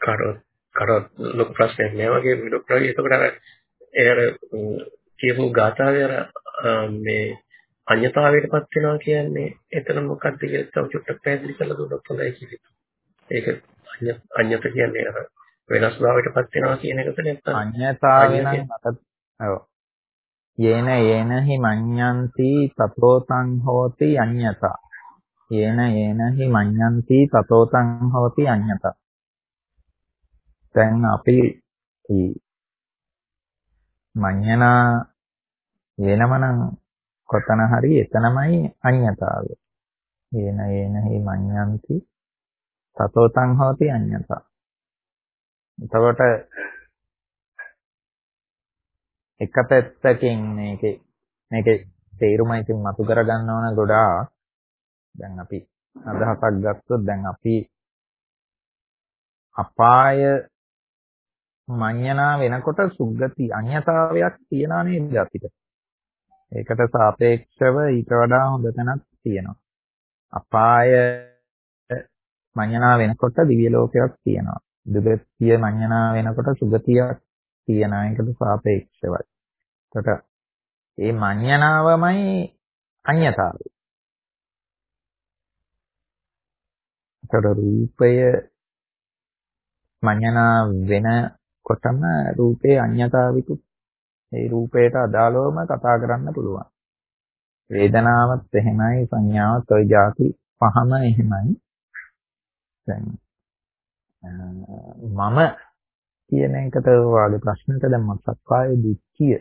කරොත් ලොකු ප්‍රශ්නයක් නෑ වගේ ડોක්ටර්. ඒකට අර ඒ අර කියපු ගාථාවේ අර මේ අඤ්‍යතාවයටපත් වෙනවා කියන්නේ එතන මොකක්ද කියලා තව චුට්ටක් පැහැදිලි කරලා දුන්නොත් හොඳයි කියලා. ඒක අඤ්‍යත කියන්නේ අර වෙනස් භාවයටපත් වෙනවා කියන එකද නැත්නම් අඤ්‍යතාවේ නම් මට ඔව් යේන හි මඤ්ඤන්ති තතෝතං හෝති අඤ්ඤතා යේන හි මඤ්ඤන්ති තතෝතං හෝති අඤ්ඤතා. දැන් අපි මඤ්ඤනා වෙනමනම් කොතන හරි එතනමයි අඤ්ඤතාවය. යේන හි මඤ්ඤන්ති තතෝතං හෝති අඤ්ඤතා. එතකොට එක පැත්තකින් මේකේ තේරුම ඉතින් මතු කරගන්න ඕන ගොඩාක්. දැන් අපි අදහසක් ගත්තොත් දැන් අපි අපාය මඤ්ඤණා වෙනකොට සුග්ගති අඤ්ඤතාවයක් තියනා නේද අපිට. ඒකට සාපේක්ෂව ඊට වඩා හොඳ තැනක් තියෙනවා. අපාය මඤ්ඤණා වෙනකොට දිව්‍ය ලෝකයක් තියෙනවා. දුගතිය මඤ්ඤණා වෙනකොට සුගතියක් තියෙනවා. ඒකට සාපේක්ෂවයි. එතකොට මේ මඤ්ඤණාවමයි අඤ්ඤතාවය. එතකොට රූපය මඤ්ඤණා වෙනකොටම රූපේ අඤ්ඤතාවිකුත් ඒ රූපයට අදාළවම කතා කරන්න පුළුවන්. වේදනාවත් එහෙමයි සංඥාවත් ওই જાති පහම එහෙමයි. දැන් මම කියන එකට වාගේ ප්‍රශ්නට දැන් මම සක්කාය දිට්ඨිය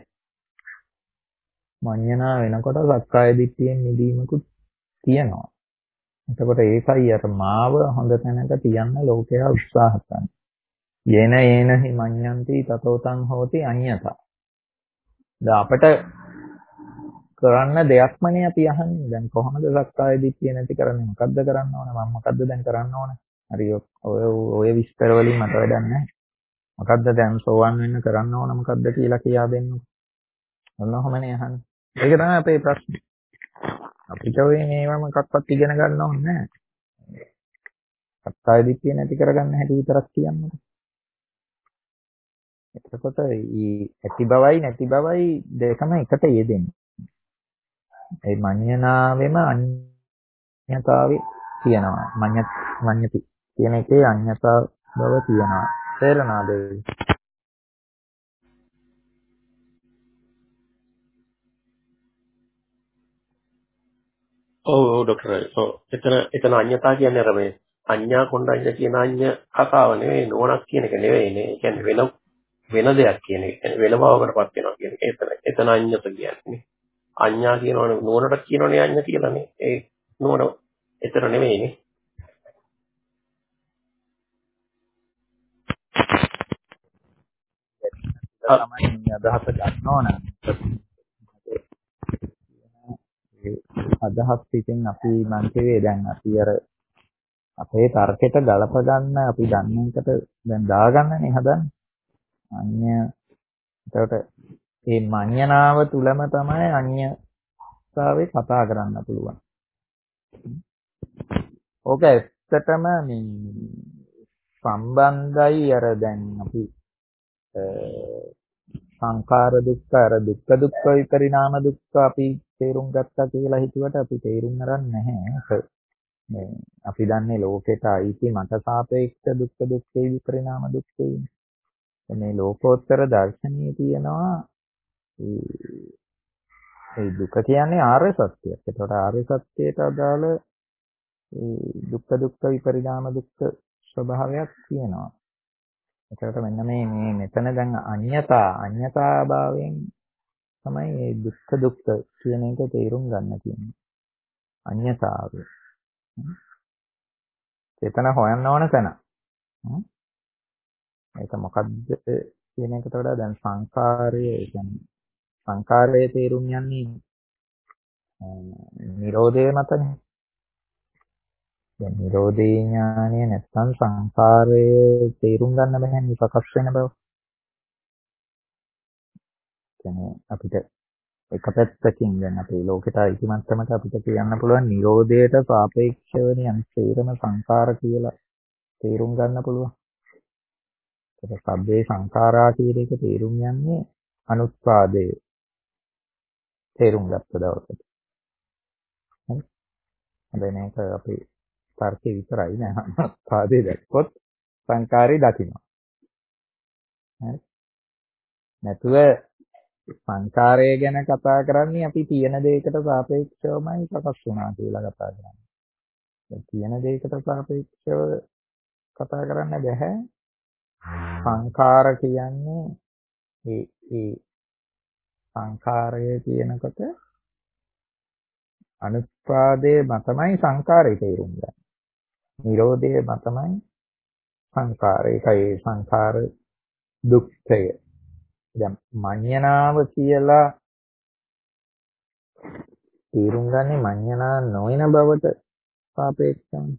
මඤ්ඤණා වෙනකොට සක්කාය දිට්ඨියෙන් නිදීමකුත් තියෙනවා. එතකොට ඒකයි අර මාව හොඳ තැනක තියන්න ලෝකයා උත්සාහ කරන්නේ. යේන හි මඤ්ඤන්ති තතෝතං හෝති අඤ්ඤතා. දැන් අපිට කරන්න දෙයක්මනේ අපි අහන්නේ. දැන් කොහොමද සක්කාය දිට්ඨිය නැති කරන්නේ? මොකද්ද කරන්න ඕන? මම මොකද්ද දැන් කරන්න ඕන? හරි ඔය විස්තර වලින් මට වැඩක් නැහැ. මොකද්ද දැන් සෝවන් වෙන්න කරන්න ඕන මොකද්ද කියලා කියා දෙන්න. ඔන්නෝමනේ අහන්නේ. ඒක තමයි අපේ ප්‍රශ්නේ. අපිට ඔය මේවා මොකක්වත් ඉගෙන ගන්න ඕනේ නැහැ. සක්කාය දිට්ඨිය නැති කරගන්න හැටි විතරක් කියන්නකො. එතකොට ඇති බවයි නැති බවයි දෙකම එකට යෙදෙන්නේ. ඒ මඤ්ඤණාවෙම අඤ්ඤතාවය තියෙනවා. මඤ්ඤති කියන එකේ අඤ්ඤතා බව තියෙනවා. තේරෙනවද? ඔව් ડોක්ටර්. ඔව් එතන අඤ්‍යතා කියන්නේ අර මේ අඤ්ඤා කොණ්ඩඤ්ඤ කියන අඤ්ඤ කතාව නෙවෙයි නෝනක් කියන එක නෙවෙයිනේ. ඒ කියන්නේ වෙන දෙයක් කියන එක. වෙන බවකටපත් වෙනවා කියන එක. එතන අඤ්ඤත කියන්නේ. අඤ්ඤා කියනවනේ නෝනට කියනවනේ අඤ්ඤ කියලානේ. ඒ නෝන එතන නෙවෙයිනේ. තමයි අදහස ගන්න ඕන. අදහස් පිටින් අපි මං කිව්වේ දැන් අපි අර අපේ තර්කයට ගලප ගන්න අපි දන්න එකට දැන් දාගන්නනේ හදන්නේ. අඤ්ඤ එතකොට මේ මඤ්ඤණාව තුලම තමයි අඤ්ඤතාවේ කතා කරන්න පුළුවන්. ඕක ඇත්තටම මේ සම්බන්ධයි අර දැන් අපි සංඛාර දුක්ඛ අර දුක්ඛ විපරිණාම දුක්ඛ අපි තේරුම් ගත්තා කියලා හිතුවට අපි තේරුම් ගන්න නැහැ. මේ අපි දන්නේ ලෝකෙට අයිති මට සාපේක්ෂ දුක්ඛ විපරිණාම දුක්ඛේ. මේ ලෝකෝත්තර දර්ශනයේ තියෙනවා ඒ දුක කියන්නේ ආර්ය සත්‍යයක්. ඒකට ආර්ය සත්‍යයට අදාළ දුක්ඛ විපරිණාම දුක්ඛ ස්වභාවයක් තියෙනවා. ඒකට මෙන්න මේ මෙතන දැන් අඤ්ඤතා භාවයෙන් තමයි මේ දුක්ඛ කියන එක තේරුම් ගන්න තියෙන්නේ. අඤ්ඤතාවය. එතන හොයන්න ඕන තැන. ඒක මොකද්ද කියන එකට වඩා දැන් සංකාරය කියන්නේ සංකාරයේ තේරුම් යන්නේ නිරෝධය මතනේ. දැන් නිරෝධේ ඥානය නැත්නම් සංකාරයේ තේරුම් ගන්න බැහැ සකස් වෙන බව. කියන්නේ අපිට එක පැත්තකින් දැන් අපේ ලෝකෙට අයිති මට්ටමට අපිට කියන්න පුළුවන් නිරෝධයට සාපේක්ෂව යන සේරම සංකාර කියලා තේරුම් ගන්න පුළුවන්. ඒක සබ්බේ සංඛාරා කියන එක තේරුම් යන්නේ අනුත්පාදයේ තේරුම් ගත්ත දවසට. හරි. හැබැයි මේක අපි තර්කේ විතරයි නෑ. අනුත්පාදයේ දැක්කොත් සංඛාරේ දකිනවා. හරි. නැතුව සංඛාරය ගැන කතා කරන්නේ අපි තියෙන දෙයකට සාපේක්ෂවමයි සකස් වුණා කියලා කතා කරන්නේ. තියෙන දෙයකට සාපේක්ෂව කතා කරන්න බෑ. සංඛාර කියන්නේ ඒ සංඛාරය කියනකොට අනුත්පාදයේ මතමයි සංඛාරය තේරුම් ගන්න. නිරෝධයේ මතමයි සංඛාරය. ඒකයි සංඛාර දුක්ඛය. දැන් මඤ්ඤණාව කියලා තේරුම් ගන්නේ මඤ්ඤණා නොවන බවට සාපේක්ෂවයි.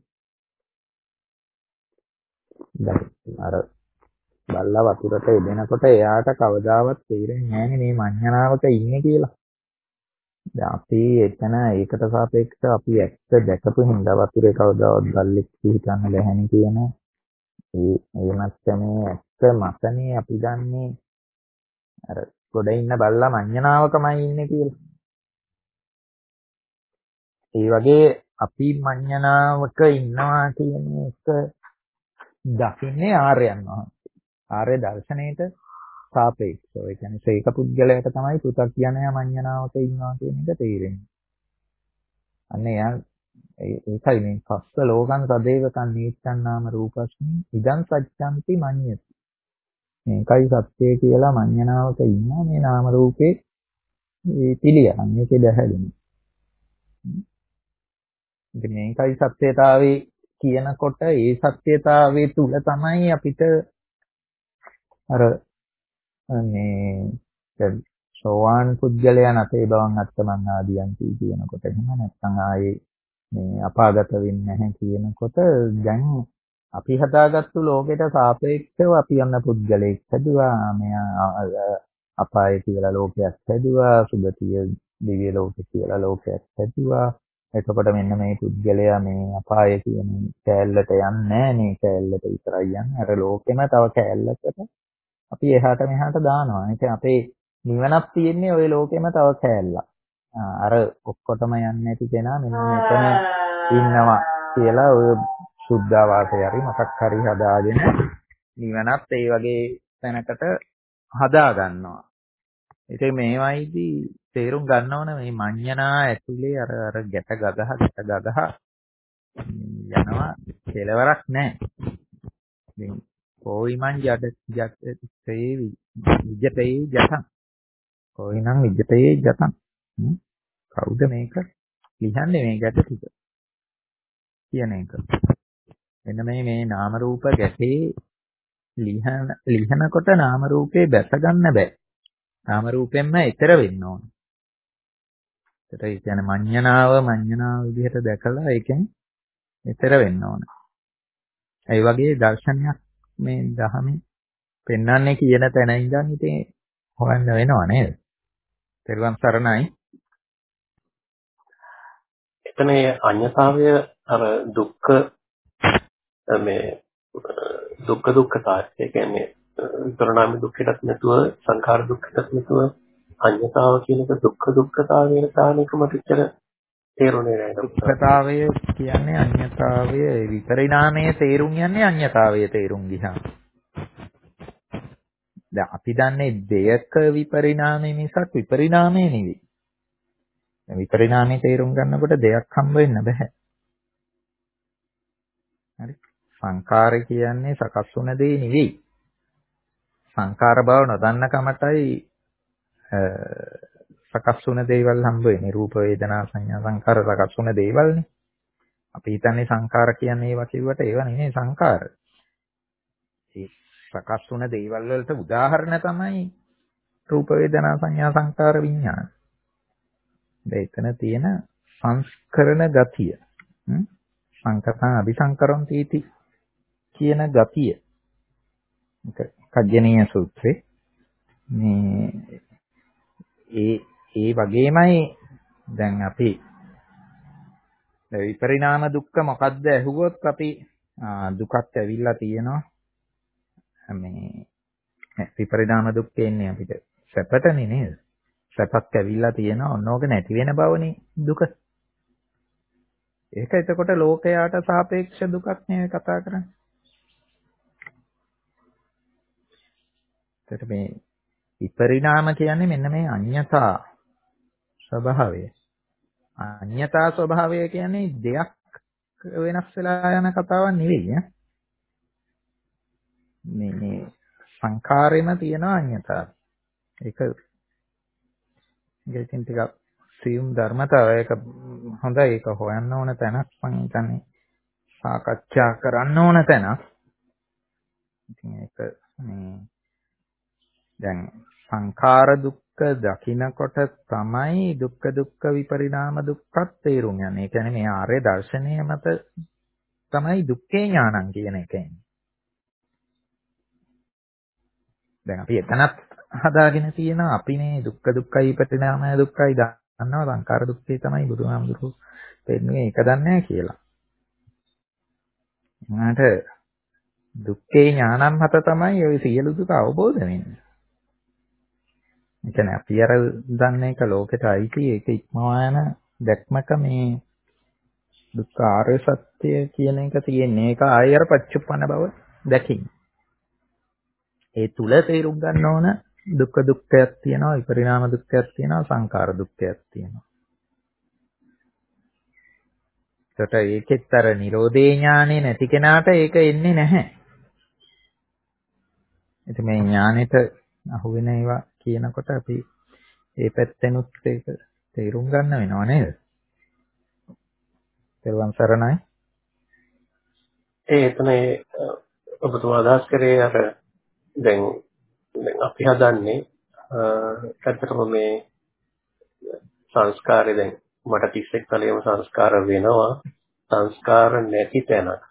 දැන් අර බල්ලා වතුරට එදෙනකොට එයාට කවදාවත් තේරෙන්නේ නැහැ මේ මඤ්ඤණාවක ඉන්නේ කියලා. දැන් අපි එතන ඒකට සාපේක්ෂව අපි ඇත්ත දැකපු හින්දා වතුරේ කවදාවත් බල්ලෙක් හිතන්න බැහැනේ කියන ඒ මැත්තමේ ඇත්ත මතනේ අපි දන්නේ අර ගොඩ ඉන්න බල්ලා මඤ්ඤණාවකමයි ඉන්නේ කියලා. ඒ වගේ අපි මඤ්ඤණාවක ඉන්නවා කියන එක දකින්නේ ආර්යයන් වහන්සේ. ආර්ය දර්ශනයට සාපේක්ෂව. ඒ කියන්නේ සීක පුද්ගලයාට තමයි පෘථග්ජනයා මඤ්ඤණාවක ඉන්නවා කියන එක තේරෙන්නේ. අන්න එයා ඒකයි මේ පස්ස ලෝකං සදේවකං නීච්ඡන් නාම රූපස්මි ඉදං සච්ඡන්ති මඤ්ඤති. මේකයි සත්‍යය කියලා මඤ්ඤණාවක ඉන්නවා මේ නාම රූපේ පිළියම් මේකේ දැහැදෙනවා. ඉතින් මේකයි සත්‍යතාවේ කියනකොට ඒ සත්‍යතාවේ තුල තමයි අපිට අර මේ සෝවාන් පුද්ගලයන් අපේ බවන් අත්තමං ආදියන්ති කියනකොට එහෙම නැත්නම් ආයේ මේ අපාගත වෙන්නේ නැහැ කියනකොට දැන් අපි හදාගත්තු ලෝකෙට සාපේක්ෂව අපි යන පුද්ගලයෙක් හැදුවා මෙයා අපාය කියලා ලෝකයක් හැදුවා සුගතිය දිව්‍ය ලෝකෙ කියලා ලෝකයක් හැදුවා. එතකොට මෙන්න මේ පුද්ගලයා මේ අපාය කියන කෑල්ලට යන්නේ නැහැ මේ කෑල්ලට විතරයි යන්නේ. අර ලෝකෙම තව කෑල්ලකට අපි එහාට මෙහාට දානවා. ඉතින් අපේ නිවනක් තියෙන්නේ ওই ලෝකෙම තව කෑල්ලක්. අර ඔක්කොටම යන්නේ නැති කෙනා මෙන්න මෙතන ඉන්නවා කියලා ඔය සුද්ධාවාසය හරි මොකක් හරි හදාගෙන නිවනත් ඒ වගේ තැනකට හදා ගන්නවා. ඉතින් මේවයිදී තේරුම් ගන්න ඕන මේ මඤ්ඤණා ඇතුලේ අර ගැට ගගහ යනවා කෙලවරක් නැහැ. ඉතින් කොයිමන් විජතේ ජතං කොයිනම් විජතේ ජතං කවුද මේක ලියන්නේ මේ ගැට ටික කියන එක. මෙන්න මේ නාම රූප ගැටේ ලිහනකොට නාම රූපේ බැස ගන්න බෑ. නාම රූපෙන්ම ඈතර වෙන්න ඕන. ඒ කියන්නේ මඤ්ඤණාව විදිහට දැකලා ඒකෙන් ඈතර වෙන්න ඕන. ඒ වගේ දර්ශනයක් මේ දහමේ පෙන්වන්නේ කියන තැන ඉඳන් ඉතින් හොයන්න වෙනව නේද? පෙරවන් සරණයි. එතන අඤ්ඤතාවය අර දුක්ඛ මේ දුක්ඛතාවය. ඒ කියන්නේ විපරණාම දුක්ඛයටත් නැතුව සංඛාර දුක්ඛයටත් නැතුව අඤ්ඤතාව කියන එක දුක්ඛතාවයන කාණේකම පිටර තේරුනේ නැහැ. දුක්ඛතාවය කියන්නේ අඤ්ඤතාවය විපරිණාමයේ තේරුම් යන්නේ අඤ්ඤතාවයේ තේරුම් ගියා. දැන් අපි දන්නේ දෙයක විපරිණාමය මිසක් විපරිණාමය නෙවෙයි. විපරිණාමයේ තේරුම් ගන්නකොට දෙයක් හම්බ වෙන්න බෑ. හරි. සංඛාර කියන්නේ සකස් වුණ දේ නෙවෙයි. සංඛාර බව නොදන්න කමටයි සකස් වුණ දේවල් හම්බ වෙන්නේ. රූප වේදනා සංඥා සංඛාර සකස් වුණ දේවල්නේ. අපි හිතන්නේ සංඛාර කියන්නේ ඒවා කිව්වට ඒවා නෙමෙයි සංඛාර. ඒ සකස් වුණ දේවල් වලට උදාහරණ තමයි රූප වේදනා සංඥා සංඛාර විඥාන. එතන තියෙන සංස්කරණ ගතිය. සංකතං අபிසංකරොන් තීති කියන ගතිය. කජ්ජනීය සූත්‍රේ මේ ඒ වගේමයි දැන් අපි විපරිණාම දුක්ඛ මොකද්ද ඇහුවොත් අපි දුකක් ඇවිල්ලා තියෙනවා මේ විපරිණාම දුක් එන්නේ අපිට සැපටනේ නේද? සැපක් ඇවිල්ලා තියෙනවා ඔන්නෝක නැති වෙන බවනේ දුක. ඒක එතකොට ලෝකයට සාපේක්ෂ දුකක් නේ කතා කරන්නේ. ඒකට මේ විපරිණාම කියන්නේ මෙන්න මේ අඤ්ඤතා ස්වභාවය. අඤ්ඤතා ස්වභාවය කියන්නේ දෙයක් වෙනස් වෙලා යන කතාවක් නෙවෙයි ඈ. මේ සංඛාරෙම තියෙන අඤ්ඤතාව. ඒක ඉතින් ටිකක් සියුම් ධර්මතාවය. ඒක හොඳයි. ඒක හොයන්න ඕන තැනක් මම හිතන්නේ සාකච්ඡා කරන්න ඕන තැනක්. ඉතින් ඒක මේ දැන් සංඛාර දුක්ඛ දකින්නකොට තමයි දුක්ඛ විපරිණාම දුක්ඛත් තේරුම් යන්නේ. ඒ කියන්නේ මේ ආර්ය දර්ශනය මත තමයි දුක්ඛේ ඥානං කියන එක එන්නේ. දැන් අපි එතනත් හදාගෙන තියෙනවා අපිනේ දුක්ඛයි විපරිණාම දුක්ඛයි දන්නවා සංඛාර දුක්ඛේ තමයි බුදුහාමුදුරුවෝ පෙන්වන්නේ ඒක දන්නේ නැහැ කියලා. උනාට දුක්ඛේ ඥානං මත තමයි ওই සියලු දුක අවබෝධ වෙන්නේ. ඒ කියන්නේ අපි අර දන්න එක ලෝකෙට අයිති ඒක ඉක්මවා යන දැක්මක මේ දුක්ඛ ආර්ය සත්‍ය කියන එක තියෙන්නේ. ඒක ආයෙ අර පච්චුප්පන්න බව දැකින්. ඒ තුල තේරුම් ගන්න ඕන දුක්ඛ දුක්ඛයක් තියෙනවා විපරිණාම දුක්ඛයක් තියෙනවා සංඛාර දුක්ඛයක් තියෙනවා. ඒකට ඒකෙත් අර නිරෝධේ ඥානෙ නැති කෙනාට ඒක එන්නේ නැහැ. ඉතින් මේ ඥානෙට අහු වෙන ඒවා කියනකොට අපි ඒ පැත්තෙනුත් ඒක තේරුම් ගන්න වෙනව නේද? තෙරුවන් සරණයි. එතන ඔබතුමා අදහස් කරේ අර දැන් අපි හදන්නේ ඇත්තටම මේ සංස්කාරය දැන් මට 31 තලයේම සංස්කාර වෙනවා සංස්කාර නැති තැනක්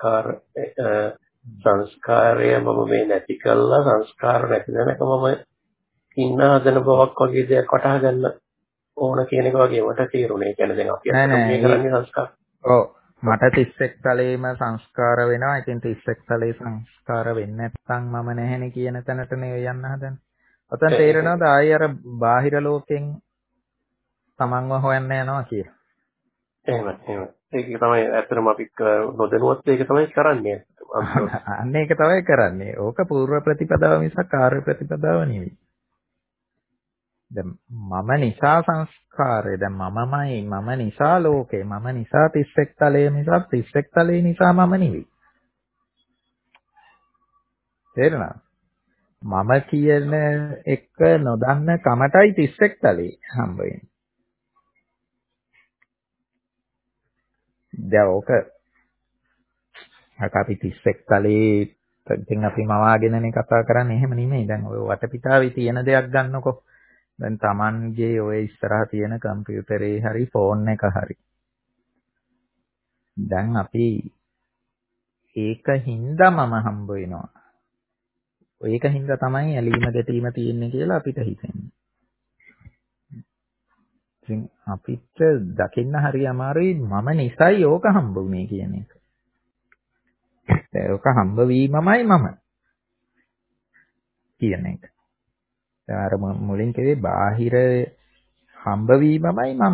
සංස්කාරය මම මේ නැති කළා සංස්කාර නැති තැනක මම ඉන්න හදන බවක් වගේ දෙයක් වටහා ගන්න ඕන කියන එක වගේ මට තේරුණේ. ඒ කියන්නේ දැන් අපි මේ කරන්නේ සංස්කාර. ඔව් මට 31 තලයේම සංස්කාර වෙනවා. ඉතින් 31 තලයේ සංස්කාර වෙන්නේ නැත්නම් මම නැහෙනේ කියන තැනට නෙවෙයි යන්න හදන්නේ. ඔතන තේරෙනවද ආයෙ අර බාහිර ලෝකෙන් තමන්ව හොයන්න යනවා කියලා. එහෙම. ඒක තමයි ඇත්තටම අපි නොදැනුවත් ඒක තමයි කරන්නේ. අන්න ඒක තමයි කරන්නේ. ඕක පූර්ව ප්‍රතිපදාව මිසක් කාර්ය ප්‍රතිපදාව නෙවෙයි. දැන් මම නිසා සංස්කාරය දැන් මම නිසා ලෝකේ මම නිසා 31 තලයේ මිසක් 31 තලයේ නිසා මම නෙවෙයි. තේරෙනවද? මම කියන එක නොදන්න කමටයි 31 තලයේ හම්බ වෙන්නේ. දැන් ඕක අපි 31 තලයේ ඉතින් අපි මවාගෙනනේ කතා කරන්නේ එහෙම නෙමෙයි. දැන් ඔය වටපිටාවේ තියෙන දෙයක් ගන්නකො. දැන් Tamanගේ ඔය ඉස්සරහ තියෙන කම්පියුටරේ හරි ෆෝන් එක හරි. දැන් අපි ඒකින්ද මම හම්බ වෙනවා. ඒකින්ද තමයි ඇලීම ගැටීම තියෙන්නේ කියලා අපිට හිතෙන්නේ. ඉතින් අපිට දකින්න හරි අමාරුයි මම නිසයි ඕක හම්බ වුනේ කියන එක. ඒක හම්බ වීමමයි මම කියන එක. අර මුලින් කිව්වේ බාහිර හම්බ වීමමයි මම.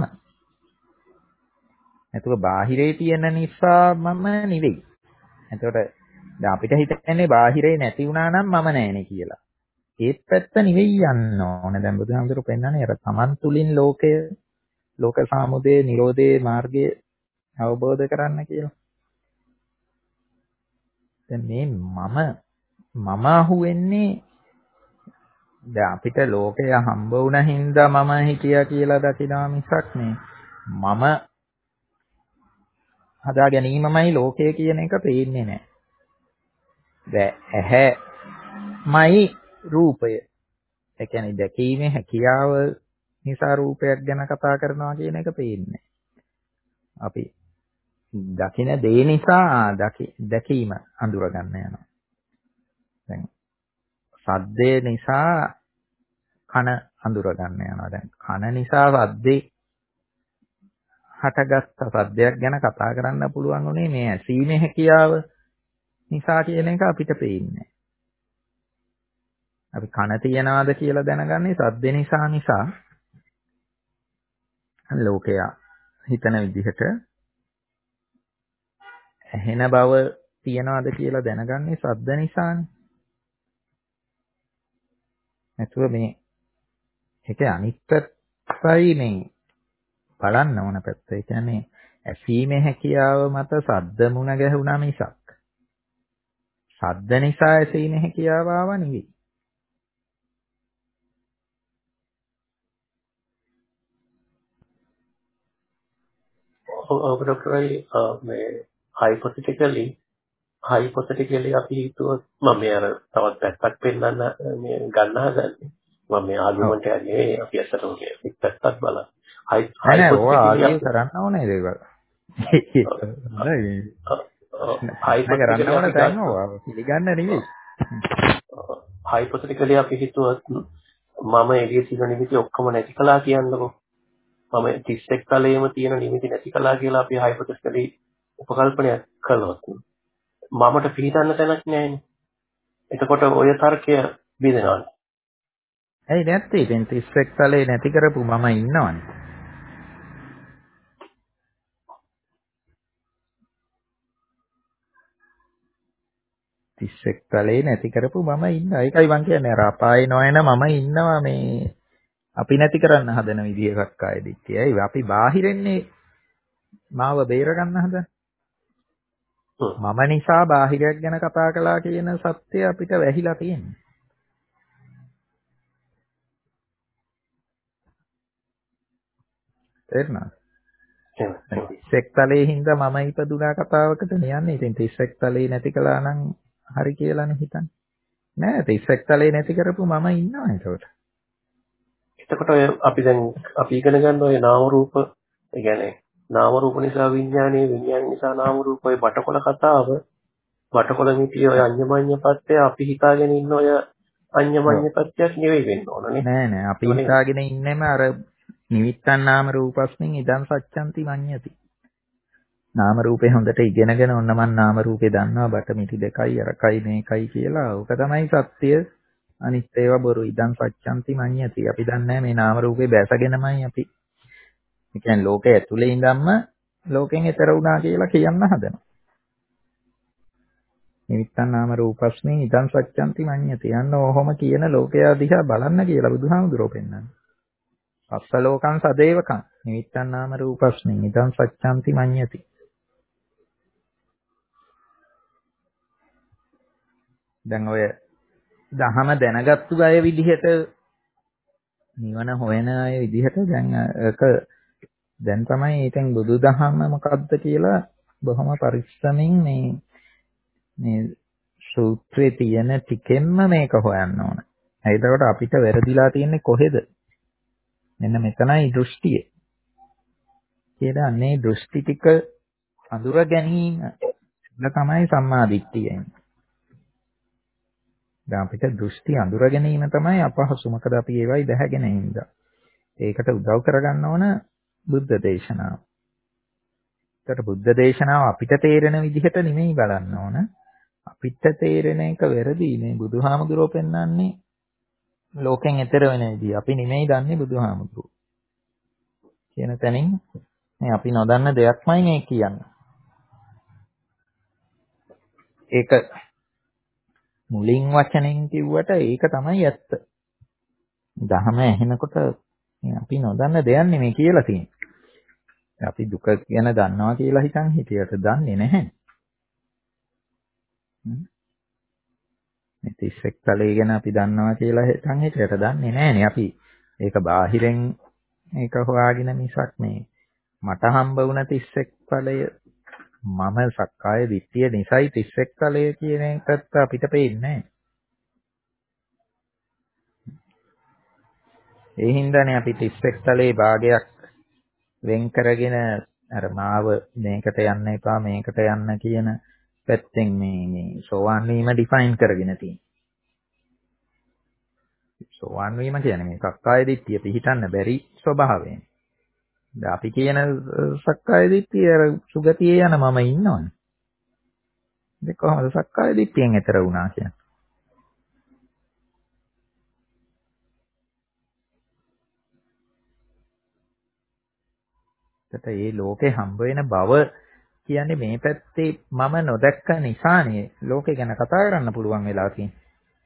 එතකොට බාහිරේ තියෙන නිසා මම නෙවෙයි. එතකොට දැන් අපිට හිතන්නේ බාහිරේ නැති වුණා නම් මම නෑනේ කියලා. ඒත් පැත්ත නෙවෙයි යන්න ඕන. දැන් බුදුහාමුදුරුවෝ පෙන්නන්නේ අර තමන් තුලින් ලෝක සාමුදේ නිරෝධේ මාර්ගය අවබෝධ කරන්න කියලා. දැන් මේ මම අහුවෙන්නේ දැන් අපිට ලෝකය හම්බ වුණ හින්දා මම හිතියා කියලා දකිනවා මිසක් නේ මම හදා ගැනීමමයි ලෝකය කියන එක පේන්නේ නැහැ. දැන් ඇහැමයි රූපය. ඒ කියන්නේ දැකීමේ හැකියාව නිසා රූපයක් ගැන කතා කරනවා කියන එක පේන්නේ. අපි දකින දේ නිසා දැකීම අඳුර ගන්න යනවා. දැන් සද්දේ නිසා කන අඳුර ගන්න යනවා. දැන් කන නිසා සද්දේ හටගත්ත සද්දයක් ගැන කතා කරන්න පුළුවන් උනේ මේ ඇසීමේ හැකියාව නිසා කියන එක අපිට පේන්නේ. අපි කන තියනවාද කියලා දැනගන්නේ සද්ද නිසා ලෝකයා හිතන විදිහට ඇහෙන බව තියනවාද කියලා දැනගන්නේ සද්ද නිසානේ. නැතුව මේ ඒකේ අනිත් පැත්තයි මේ බලන්න ඕන පැත්ත. ඒ කියන්නේ ඇසීමේ හැකියාව මත සද්ද මුණ ගැහුණා මිසක් සද්ද නිසා ඇසීමේ හැකියාව ආව නෙවෙයි. ඔබ ડોක්ටර්යි මේ hypothetically අපි හිතුවොත් මම මේ අර තවත් පැත්තක් පෙන්නන්න මේ ගන්න හදන්නේ. මම මේ ආගමන්ට් එකක් නෙවෙයි අපි ඇත්තටම මේ පැත්තක් බලන්න. නෑ ඔය ආගිය කරන්න ඕනේ දේවල්. hypothetically කරන්න ඕන තැන් ඕවා පිළිගන්න නෙවෙයි. hypothetically අපි හිතුවොත් මම එළියේ තියෙන නිමිති ඔක්කොම නැති කළා කියන්නකො. මම 31 තලයේම තියෙන නිමිති නැති කළා කියලා අපි hypothetically උපකල්පනයක් කළොත් මමට පිළිගන්න තැනක් නැහැනේ. එතකොට ඔය තර්කය බිඳෙනවා. ඇයි නැත්තේ? ඉතින් 31 තලේ නැති කරපු මම ඉන්නවනේ. 31 තලේ නැති කරපු මම ඉන්නවා. ඒකයි මං කියන්නේ අර අපායේ නොයන මම ඉන්නවා මේ අපි නැති කරන්න හදන විදිහක් ආයේ දික්කේ. ඇයි අපි බාහිරෙන්නේ මාව බේර ගන්න හදන. මම නිසා බාහිරයක් ගැන කතා කළා කියන සත්‍ය අපිට වැහිලා තියෙනවා. තේරුණාද? 31 තලේ හින්දා මම ඉපදුනා කතාවකට යන්නේ. ඉතින් 31 තලේ නැති කළා නම් හරි කියලානේ හිතන්නේ. නෑ 31 තලේ නැති කරපු මම ඉන්නවා ඒකට. එතකොට ඔය අපි ඉගෙන ගන්න ඔය නාම රූප, ඒ කියන්නේ නාම රූප නිසා විඥානයේ, විඥාන නිසා නාම රූප, ඔය බටකොළ කතාව, බටකොළ මිටිය ඔය අඤ්ඤමඤ්ඤ පත්‍ය අපි හිතාගෙන ඉන්න ඔය අඤ්ඤමඤ්ඤ පත්‍යක් නෙවෙයි වෙන්න ඕනනේ. නෑ අපි හිතාගෙන ඉන්නෙම අර නිවිත්තන් නාම රූපස්මින් ඉදන් සච්ඡන්ති මඤ්ඤති. නාම රූපේ හොඳට ඉගෙනගෙන ඔන්න මම නාම රූපේ දන්නවා බට මිටි දෙකයි අරකයි මේකයි කියලා. ඕක තමයි සත්‍ය. අනිත් ඒවා බොරු ඉදන් සච්ඡන්ති මඤ්ඤති. අපි දන්නේ මේ නාම රූපේ බැසගෙනමයි අපි. ඒ කියන්නේ ලෝකයේ ඇතුලේ ඉඳන්ම ලෝකෙන් එතර වුණා කියලා කියන්න හදනවා. නිවිත්තන් නාම රූපස්මින් ඉදන් සච්ඡන්ති මඤ්ඤති. යන්න ඔහොම කියන ලෝකයා දිහා බලන්න කියලා බුදුහාමුදුරුවෝ පෙන්නන්නේ. පස්ස ලෝකං සදේවකං නිවිත්තන් නාම රූපස්මින් ඉදන් සච්ඡන්ති මඤ්ඤති. දැන් ඔය දහම දැනගත්තු අය විදිහට නිවන හොයන අය විදිහට දැන් තමයි ඉතින් බුදුදහම මොකක්ද කියලා බොහොම පරිස්සමින් මේ සූත්‍රයේ තියෙන ටිකෙන්ම මේක හොයන්න ඕන. එතකොට අපිට වැරදිලා තියෙන්නේ කොහෙද? මෙන්න මෙතනයි දෘෂ්ටිය. කියලා අනේ දෘෂ්ටි ටික අඳුර ගැනීම තමයි සම්මාදිට්ඨිය. දැන් අපිට දෘෂ්ටි අඳුර ගැනීම තමයි අපහසු. මොකද අපි ඒවයි දැහැගෙන ඉඳලා. ඒකට උදව් කරගන්න ඕන බුද්ධ දේශනාව. ඒකට බුද්ධ දේශනාව අපිට තේරෙන විදිහට නෙමෙයි බලන්න ඕන. අපිට තේරෙන එක වැරදි. මේ බුදුහාමුදුරුවෝ පෙන්වන්නේ ලෝකෙන් එතර වෙන විදිහ. අපි නෙමෙයි දන්නේ බුදුහාමුදුරුවෝ. කියන තැනින් මේ අපි නොදන්න දෙයක්මයි මේ කියන්නේ. ඒක මුලින් වචනෙන් කිව්වට ඒක තමයි ඇත්ත. දහම ඇහෙනකොට අපි නොදන්න දෙයක් නෙමෙයි කියලා තියෙන්නේ. අපි දුක ගැන දන්නවා කියලා හිතන් හිටියට දන්නේ නැහැ. මේ 31 තලයේ ගැන අපි දන්නවා කියලා හිතන් හිටියට දන්නේ නැහනේ. අපි ඒක බාහිරෙන් ඒක හොයාගෙන මිසක් මේ මට හම්බ වුණ 31 තලය මම සක්කාය දිට්ඨිය නිසයි 31 තලය කියන එකත් අපිට පේන්නේ නැහැ. ඒ හින්දානේ අපි 31 තලයේ භාගයක් වෙන් කරගෙන අර මාව මේකට යන්න එපා මේකට යන්න කියන පැත්තෙන් මේ සෝවාන් වීම ඩිෆයින් කරගෙන තියෙනවා. සෝවාන් වීම කියන්නේ මේ සක්කාය දිට්ඨිය පිහිටන්න බැරි ස්වභාවයෙන්. දැන් අපි කියන සක්කාය දිට්ඨිය අර සුගතියේ යන මම ඉන්නවනේ. ඒක කොහොමද සක්කාය දිට්ඨියෙන් එතර වුණා කියන්නේ? එතකොට මේ ලෝකේ හම්බ වෙන බව කියන්නේ මේ පැත්තේ මම නොදැක්ක නිසානේ ලෝකේ ගැන කතා කරන්න පුළුවන් වෙලා තියෙන්නේ.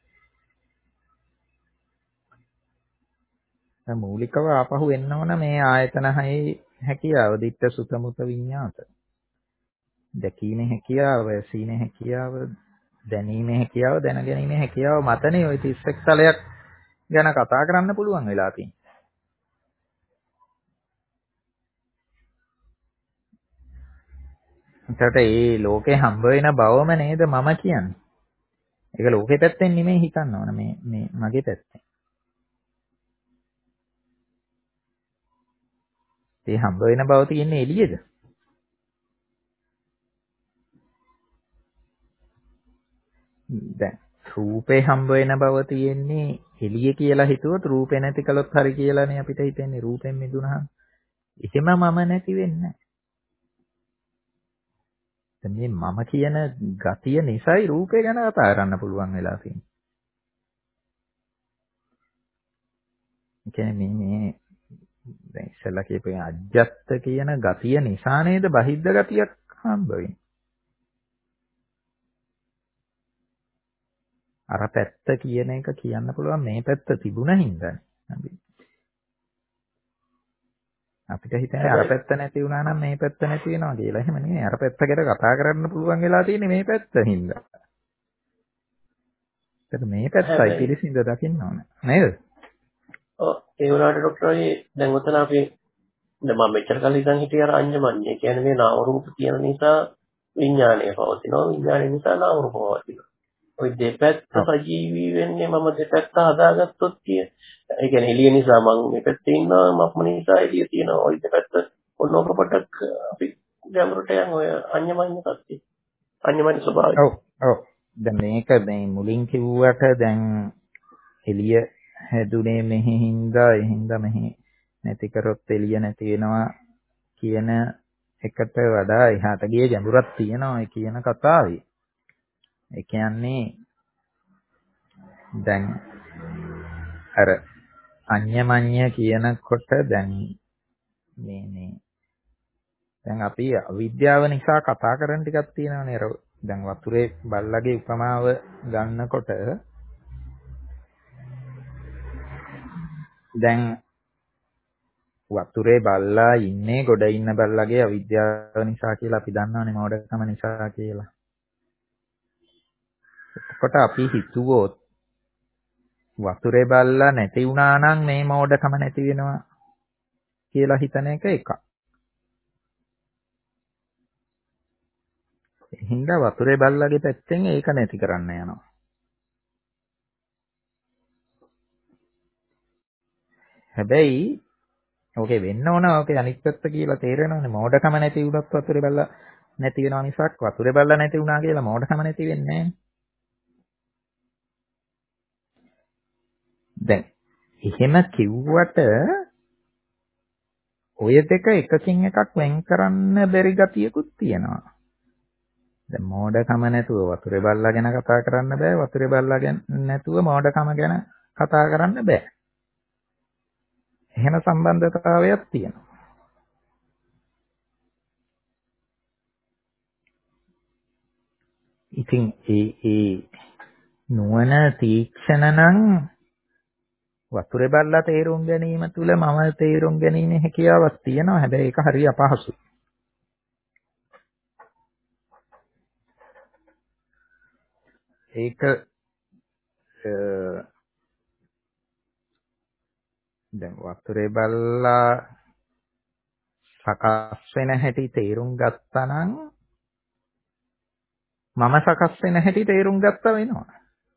දැන් මූලිකව ආපහු එන්න ඕන මේ ආයතන හයේ හැකියාව, ditta sutta mutta විඤ්ඤාත. දැකීමේ හැකියාව, ඇසීමේ හැකියාව, දැනීමේ හැකියාව, දැනගැනීමේ හැකියාව මතනේ ওই 31 තලයක් ගැන කතා කරන්න පුළුවන් වෙලා තියෙන්නේ. එතකොට මේ ලෝකේ හම්බ වෙන බවම නේද මම කියන්නේ. ඒක ලෝකේ පැත්තෙන් නෙමෙයි හිතන්න ඕන මේ මගේ පැත්තෙන්. ඒ හම්බ වෙන බව තියෙන්නේ එළියේද? දැන් රූපේ හම්බ වෙන බව තියෙන්නේ එළිය කියලා හිතුවොත් රූපේ නැති කළොත් හරි කියලානේ අපිට හිතෙන්නේ රූපෙන් මිදුණාම. එහෙම මම නැති වෙන්නේ නැහැ. මේ මම කියන ගතිය නිසායි රූපේ ගැන කතා කරන්න පුළුවන් වෙලා තියෙන්නේ. ඒ කියන්නේ මේ දැන් ඉස්සෙල්ලා කියපු අජ්ජත් කියන ගතිය නිසා නේද බහිද්ද ගතියක් හම්බ වෙන්නේ. අර පැත්ත කියන එක කියන්න පුළුවන් මේ පැත්ත තිබුණ හින්දානේ. අපිට හිතන්නේ අර පැත්ත නැති වුණා නම් මේ පැත්ත නැති වෙනවා කියලා. එහෙම නෙමෙයි. අර පැත්ත ගැන කතා කරන්න පුළුවන් වෙලා තියෙන්නේ මේ පැත්ත හින්දා. ඒක මේ පැත්තයි පිළිසිඳ දකින්න ඕන. නේද? ඔව් ඒ වුණාට ડોක්ටර්යි දැන් ඔතන අපි දැන් මම මෙච්චර කල් ඉඳන් හිටිය අර අඤ්ඤමඤ්ඤේ කියන්නේ මේ නාම රූප තියෙන නිසා විඥානය පවතිනවා. විඥානය නිසා නාම රූප පවතිනවා. ওই දෙපැත්ත සජීවී වෙන්නේ මම දෙපැත්ත හදාගත්තොත් කිය. ඒ කියන්නේ එළිය නිසා මම මේ පැත්තේ ඉන්නවා මම නිසා එළිය තියෙනවා. ওই දෙපැත්ත ඔන්නෝක පොඩක් අපි ගැඹුරට යන ඔය අඤ්ඤමඤ්ඤ තත්ත්වය. අඤ්ඤමඤ්ඤ ස්වභාවය. ඔව් ඔව්. දැන් මේක මේ මුලින් කිව්වට දැන් එළිය හැදුනේ මෙහි හින්දා ඒ හින්දා මෙහි නැති කරොත් එළිය නැති වෙනවා කියන එකට වඩා එහාට ගිය ගැඹුරක් තියෙනවා ඒ කියන කතාවේ. ඒ කියන්නේ දැන් අර අඤ්ඤමඤ්ඤ කියනකොට දැන් මේ දැන් අපි අවිද්‍යාව නිසා කතා කරන ටිකක් තියෙනවානේ. අර දැන් වතුරේ බල්ලගේ උපමාව ගන්නකොට දැන් වතුරේ බල්ලා ඉන්නේ ගොඩ ඉන්න බල්ලගේ අවිද්‍යාව නිසා කියලා අපි දන්නවනේ මෝඩකම නිසා කියලා. එතකොට අපි හිතුවොත් වතුරේ බල්ලා නැති වුණා නම් මේ මෝඩකම නැති වෙනවා කියලා හිතන එක එකක්. හින්දා වතුරේ බල්ලගේ පැත්තෙන් ඒක නැති කරන්න යනවා. හැබැයි ඕකේ වෙන්න ඕන ඕකේ අනිත් පැත්ත කියලා තේරෙනවනේ මෝඩකම නැති වුණොත් වතුරේ බල්ලා නැති වෙනවා මිසක් වතුරේ බල්ලා නැති වුණා කියලා මෝඩකම නැති වෙන්නේ නැහැ. දැන් එහෙම කිව්වට ඔය දෙක එකකින් එකක් වෙන් කරන්න බැරි ගතියකුත් තියෙනවා. දැන් මෝඩකම නැතුව වතුරේ බල්ලා ගැන කතා කරන්න බෑ. වතුරේ බල්ලා ගැන නැතුව මෝඩකම ගැන කතා කරන්න බෑ. එහෙම සම්බන්ධතාවයක් තියෙනවා. ඉතින් ඒ නුවණ තීක්ෂණ නම් වතුරේ බල්ලා තේරුම් ගැනීම තුළ මම තේරුම් ගැනීමේ හැකියාවක් තියෙනවා. හැබැයි ඒක හරිය අපහසුයි. ඒක දැන් වතුරේ බල්ලා සකස් වෙන හැටි තේරුම් ගත්තා නම් මම සකස් වෙන හැටි තේරුම් ගත්තා වෙනවා.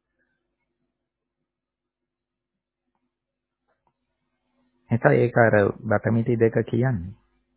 එතන ඒක අර බටමිටි දෙක කියන්නේ.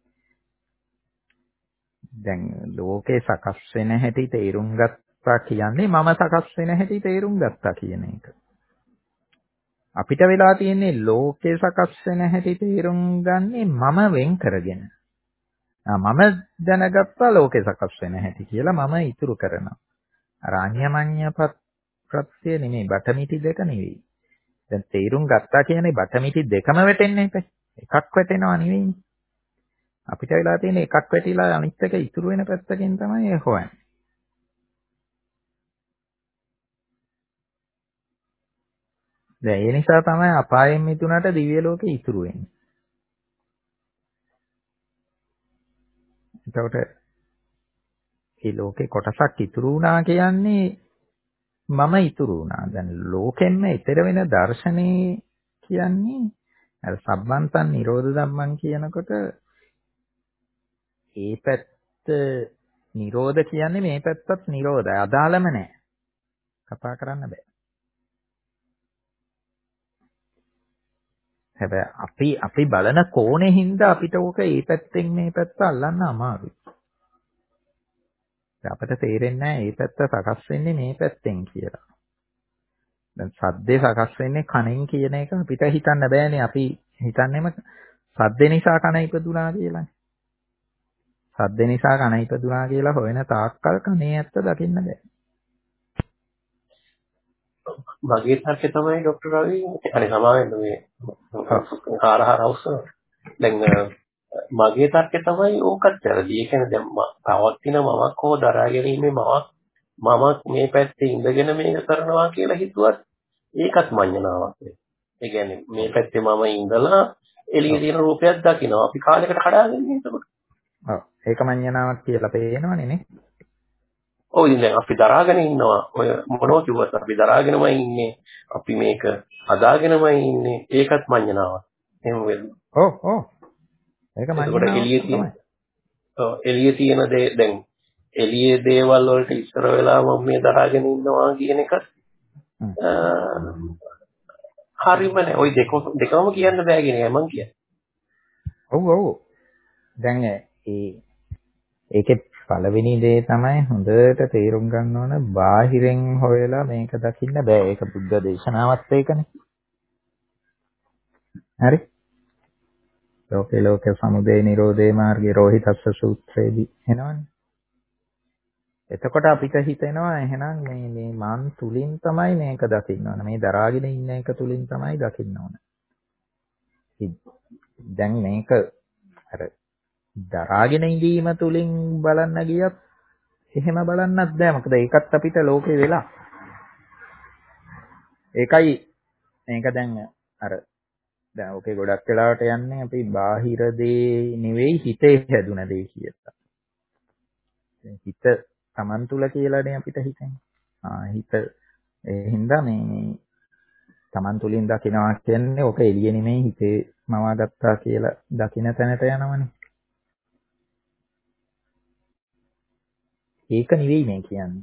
දැන් ලෝකේ සකස් වෙන හැටි තේරුම් ගත්තා කියන්නේ මම සකස් වෙන හැටි තේරුම් ගත්තා කියන එක. අපිට වෙලා තියෙන්නේ ලෝකේ සකස් වෙන හැටි තේරුම් ගන්නේ මම වෙන් කරගෙන. මම දැනගත්තා ලෝකේ සකස් වෙන හැටි කියලා මම ඉතුරු කරනවා. අර අඤ්ඤමඤ්ඤ ප්‍රත්‍ය නෙමෙයි බටමිටි දෙක නෙවෙයි. දැන් තේරුම් ගත්තා කියන්නේ බටමිටි දෙකම වැටෙන්නේ නැහැ. එකක් වැටෙනවා නෙවෙයි. අපිට වෙලා තියෙන එකක් වැටිලා අනිත් එක ඉතුරු වෙන පැත්තකින් තමයි ඒ හොයන්නේ. දැන් ඒ නිසා තමයි අපායෙන් මිදුණට දිව්‍ය ලෝකෙ ඉතුරු වෙන්නේ. එතකොට මේ ලෝකේ කොටසක් ඉතුරු වුණා කියන්නේ මම ඉතුරු වුණා. දැන් ලෝකෙන්න ඊතර වෙන දර්ශනේ කියන්නේ අර සබ්බන්තන් නිරෝධ ධම්මං කියනකොට ඒ පැත්ත නිරෝධ කියන්නේ මේ පැත්තත් නිරෝධයි. අදාළම නැහැ. කතා කරන්න බෑ. හැබැයි අපි බලන කෝණේ හින්දා අපිට ඕක ඒ පැත්තෙන් මේ පැත්ත අල්ලන්න අමාරුයි. අපිට තේරෙන්නේ නැහැ මේ පැත්ත සකස් වෙන්නේ මේ පැත්තෙන් කියලා. දැන් සද්දේ සකස් වෙන්නේ කනෙන් කියන එක අපිට හිතන්න බෑනේ. අපි හිතන්නේම සද්දේ නිසා කන ඉපදුනා කියලානේ. සද්දේ නිසා කන ඉපදුනා කියලා හොයන තාක්කල් කනේ ඇත්ත දකින්න බෑ. මගේ තර්කය තමයි ડોක්ටර් රවි අනේ සමාවෙන්න මේ හාරහාර අවසන. දැන් මගේ තර්කය තමයි ඕකත් වැරදි. ඒ කියන්නේ දැන් පවත්ින මමක් හෝ දරා ගැනීමේ මමක් මේ පැත්තේ ඉඳගෙන මේක කරනවා කියලා හිතුවත් ඒකත් මඤ්ඤණාවක් නේ. ඒ කියන්නේ මේ පැත්තේ මම ඉඳලා එළියේ තියෙන රූපයක් දකිනවා. අපි කාලයකට කඩාගෙන ඉන්නකොට. ඔව්. ඒක මඤ්ඤණාවක් කියලා පේනවනේ නේ. ඔව් ඉතින් දැන් අපි දරාගෙන ඉන්නවා. ඔය මොනවා කිව්වත් අපි දරාගෙනමයි ඉන්නේ. අපි මේක හදාගෙනමයි ඉන්නේ. ඒකත් මඤ්ඤණාවක්. එහෙම වෙන්නේ. ඔව් ඔව්. ඒක මඤ්ඤණාවක් තමයි. එළියේ තියෙන දේ දැන් එළියේ දේවල් වලට ඉස්සර වෙලා මම මේ දරාගෙන ඉන්නවා කියන එක හරිම නෑ. ওই දෙකම කියන්න බෑ කියන එක මම කියන්නේ. ඔව් ඔව්. දැන් ඒකේ පළවෙනි දේ තමයි හොඳට තේරුම් ගන්න ඕන බාහිරෙන් හොයලා මේක දකින්න බෑ. ඒක බුද්ධ දේශනාවත් ඒකනේ. හරි? ලෝකේ සමුදය නිරෝධේ මාර්ගයේ රෝහිතස්ස සූත්‍රයේදී එනවනේ. එතකොට අපිට හිතෙනවා එහෙනම් මේ මන් තුලින් තමයි මේක දකින්න ඕන. මේ දරාගෙන ඉන්න එක තුලින් තමයි දකින්න ඕන. දැන් මේක අර දරාගෙන ඉඳීම තුලින් බලන්න ගියත් එහෙම බලන්නත් බෑ. මොකද ඒකත් අපිට ලෝකේ වෙලා. ඒකයි මේක දැන් දැන් ඔකේ ගොඩක් වෙලාවට යන්නේ අපි බාහිර දේ නෙවෙයි හිතේ හැදුන දේ කියලා. හිත Taman තුල කියලානේ අපිට හිතෙන්නේ. හිත ඒ හින්දා මේ Taman තුලින් දකිනවා කියන්නේ ඔක එළිය නෙමෙයි හිතේ මවා ගත්තා කියලා දකින තැනට යනවනේ. ඒක නෙවෙයි මේ කියන්නේ.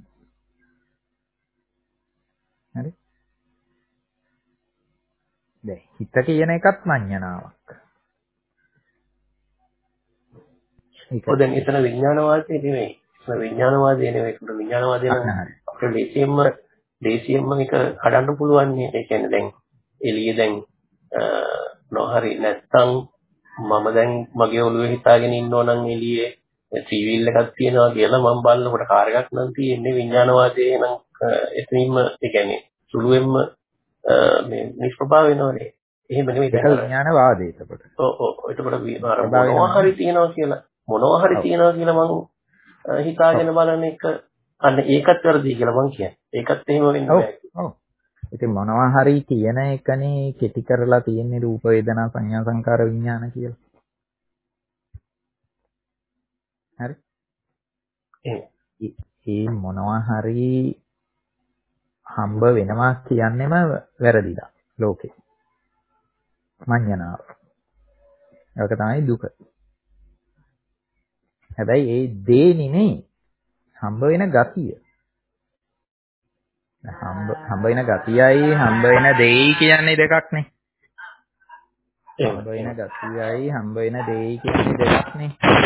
හරි? දැන් හිත කියන එකත් මඤ්ඤණාවක්. ඔය දැන් එතන විඥානවාදයේ නෙවෙයි. එතන විඥානවාදයේ නෙවෙයි. ඒක විඥානවාදය නම් අපිට දේශියෙන්ම එක හදන්න පුළුවන් නේ. ඒ කියන්නේ දැන් එළියේ දැන් නොහරි නැත්තම් මම දැන් මගේ ඔළුවේ හිතාගෙන ඉන්නෝ නම් එළියේ ටීවී එකක් තියෙනවා කියලා මම බලනකොට කාර් එකක් නම් තියෙන්නේ විඥානවාදයේ නම් එතනින්ම ඒ කියන්නේ සුළුවෙන්ම මේ නිෂ්ප්‍රභා වෙනවනේ. එහෙම නෙවෙයි ඒක විඥානවාදය එතකොට. ඔව් එතකොට මොනවා හරි තියනවා කියලා මම හිතාගෙන බලන එක අන්න ඒකත් වැරදි කියලා මම කියන්නේ. ඒකත් එහෙම වෙන්න බෑ. ඔව්. ඉතින් මොනවා හරි කියන එකනේ කෙටි කරලා තියෙන්නේ රූප වේදනා සංඥා සංකාර විඥාන කියලා. හරි? ඒ මොනවා හරි හම්බ වෙනවා කියන්නේම වැරදිලා ලෝකේ. මඤ්ඤණාව. ඒක තමයි දුක. හැබැයි ඒ දේ නෙමෙයි හම්බ වෙන ගතිය. හම්බ වෙන ගතියයි හම්බ වෙන දෙයි කියන්නේ දෙකක්නේ. හම්බ වෙන ගතියයි හම්බ වෙන දෙයි කියන්නේ දෙකක්නේ.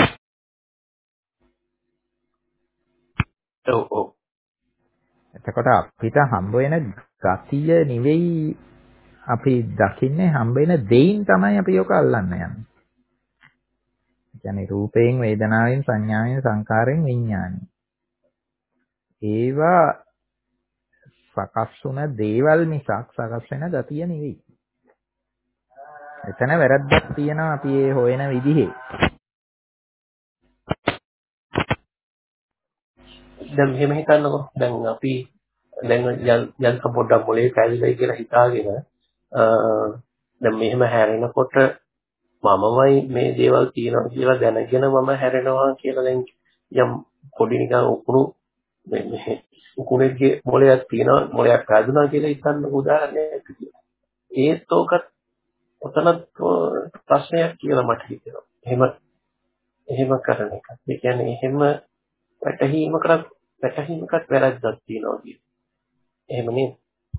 ඔව්. එතකොට අපිට හම්බ වෙන ගතිය නෙවෙයි අපි දකින්නේ හම්බ වෙන දෙයින් තමයි අපි ඔක අල්ලන්න යන්නේ. ඒ කියන්නේ රූපයෙන් වේදනාවෙන් සංඥාවෙන් සංකාරයෙන් විඥානෙන්. ඒවා සකස් වුණ දේවල් මිසක් සකස් වෙන ගතිය නෙවෙයි. එතන වැරද්දක් තියෙනවා අපි ඒ හොයන විදිහේ. දැන් මෙහෙම හිතන්නකෝ. දැන් අපි දැන් යල් පොඩ්ඩක් මොලේ පැලිලයි කියලා හිතාගෙන දැන් මෙහෙම හැරෙනකොට මමමයි මේ දේවල් කියනවා කියලා දැනගෙන මම හැරෙනවා කියලා දැන් යම් පොඩි නිකන් මේ උකුණේ මොලයක් තියෙනවා මොලයක් වැදුනා කියලා හිතන්න උදාහරණයක් කියලා. ඒත් ඔතනත් ප්‍රශ්නයක් කියලා මට හිතෙනවා. එහෙම කරන එක. ඒ කියන්නේ එහෙම වැටහීමකට වැරද්දක් තියෙනවා කියන. එහෙම නේද?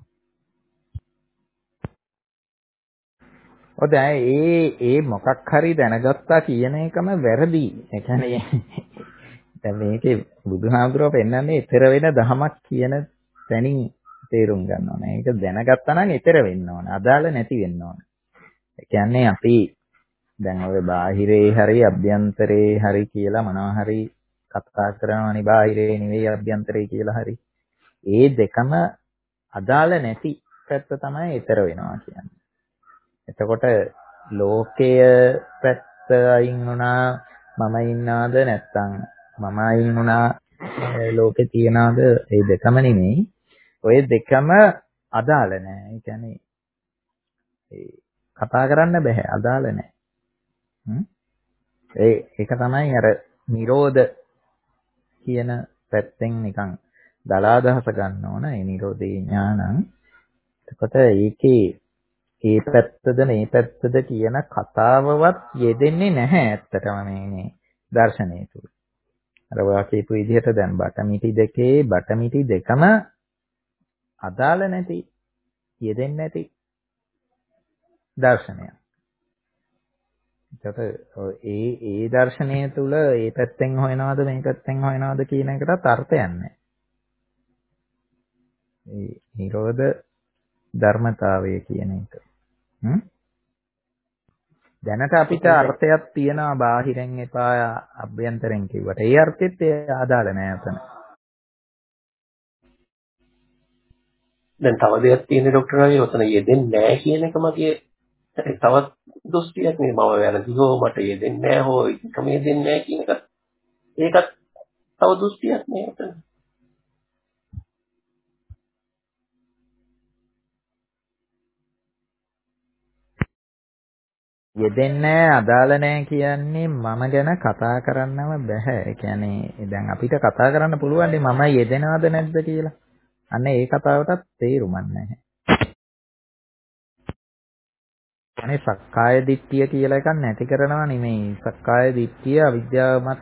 ඔය දැන් ඒ මොකක් හරි දැනගත්තා කියන එකම වැරදි. ඒ කියන්නේ දැන් මේකේ බුදුහාමුදුරුවෝ පෙන්නන්නේ ඊතර වෙන දහමක් කියන තැනින් තේරුම් ගන්න ඕනේ. ඒක දැනගත්තා නම් ඊතර වෙන්න ඕනේ. අදාළ නැති වෙන්න ඕනේ. ඒ කියන්නේ අපි දැන් ඔය බාහිරේ හරි අභ්‍යන්තරේ හරි කියලා මොනවා හරි කතා කරනවානේ බාහිරේ නෙවෙයි අභ්‍යන්තරේ කියලා හරි. ඒ දෙකම අදාළ නැති පැත්ත තමයි ඊතර වෙනවා කියන්නේ. එතකොට ලෝකය පැත්ත අයින් වුණා මම ඉන්නාද නැත්නම් මම අයින් වුණා ලෝකේ තියනාද ඒ දෙකම නෙමෙයි. ඔය දෙකම අදාළ නැහැ. ඒ කියන්නේ කතා කරන්න බෑ අදාළ නැහැ. ඒක තමයි අර නිරෝධ කියන පැත්තෙන් නිකන් දලාදහස ගන්න ඕන. ඒ නිරෝධේ ඥානං. එතකොට ඒකේ ඒ පැත්තද මේ පැත්තද කියන කතාවවත් යෙදෙන්නේ නැහැ ඇත්තටම මේ දර්ශනය තුල. අර ඔයා කියපු විදිහට දැන් බටමිටි දෙකම අදාළ නැති යෙදෙන්නේ නැති දර්ශනයක්. ඒකට ඒ දර්ශනය තුල ඒ පැත්තෙන් හොයනවද මේ පැත්තෙන් හොයනවද කියන එකටත් අර්ථයක් නැහැ. ඒ නිරෝධ ධර්මතාවය කියන එක. දැනට අපිට අර්ථයක් තියෙනවා බාහිරෙන් එපා අභ්‍යන්තරෙන් කිව්වට. ඒ අර්ථෙත් අදාළ නෑ අතන. දැන් තව දෙයක් තියෙන ડોක්ටර් ආගේ ඔතන යෙදෙන්නේ නැහැ කියන එක මගේ තවත් දෘෂ්ටියක් නේ. මම වැරදි හෝ මට යෙදෙන්නේ නැහැ හෝ එකම යෙදෙන්නේ නැහැ කියන එක. ඒකත් තව දෘෂ්ටියක් නේ ඔතන. යෙදෙන්නේ අදාළ නැහැ කියන්නේ මම ගැන කතා කරන්නම බෑ. ඒ කියන්නේ දැන් අපිට කතා කරන්න පුළුවන් මම යෙදෙනවද නැද්ද කියලා. අන්න ඒ කතාවටත් තේරුමක් නැහැ. අනේ සක්කාය දිට්ඨිය කියලා එකක් නැති කරනවා නෙමෙයි. සක්කාය දිට්ඨිය අවිද්‍යාව මත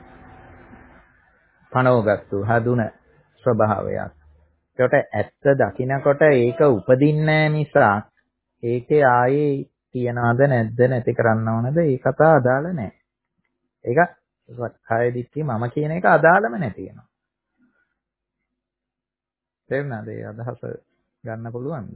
පනවගත්තු හදුන ස්වභාවයක්. ඒකට ඇත්ත දකින්නකොට ඒක උපදින්නේ නිසා ඒකේ ආයේ තියනවද නැද්ද නැති කරන්න ඕනද ඒ කතාව අදාළ නැහැ. ඒක සක්කාය දිට්ඨිය මම කියන එක අදාළම නැති වෙනවා. තේරුණාද? ඒ අදහස ගන්න පුළුවන්ද?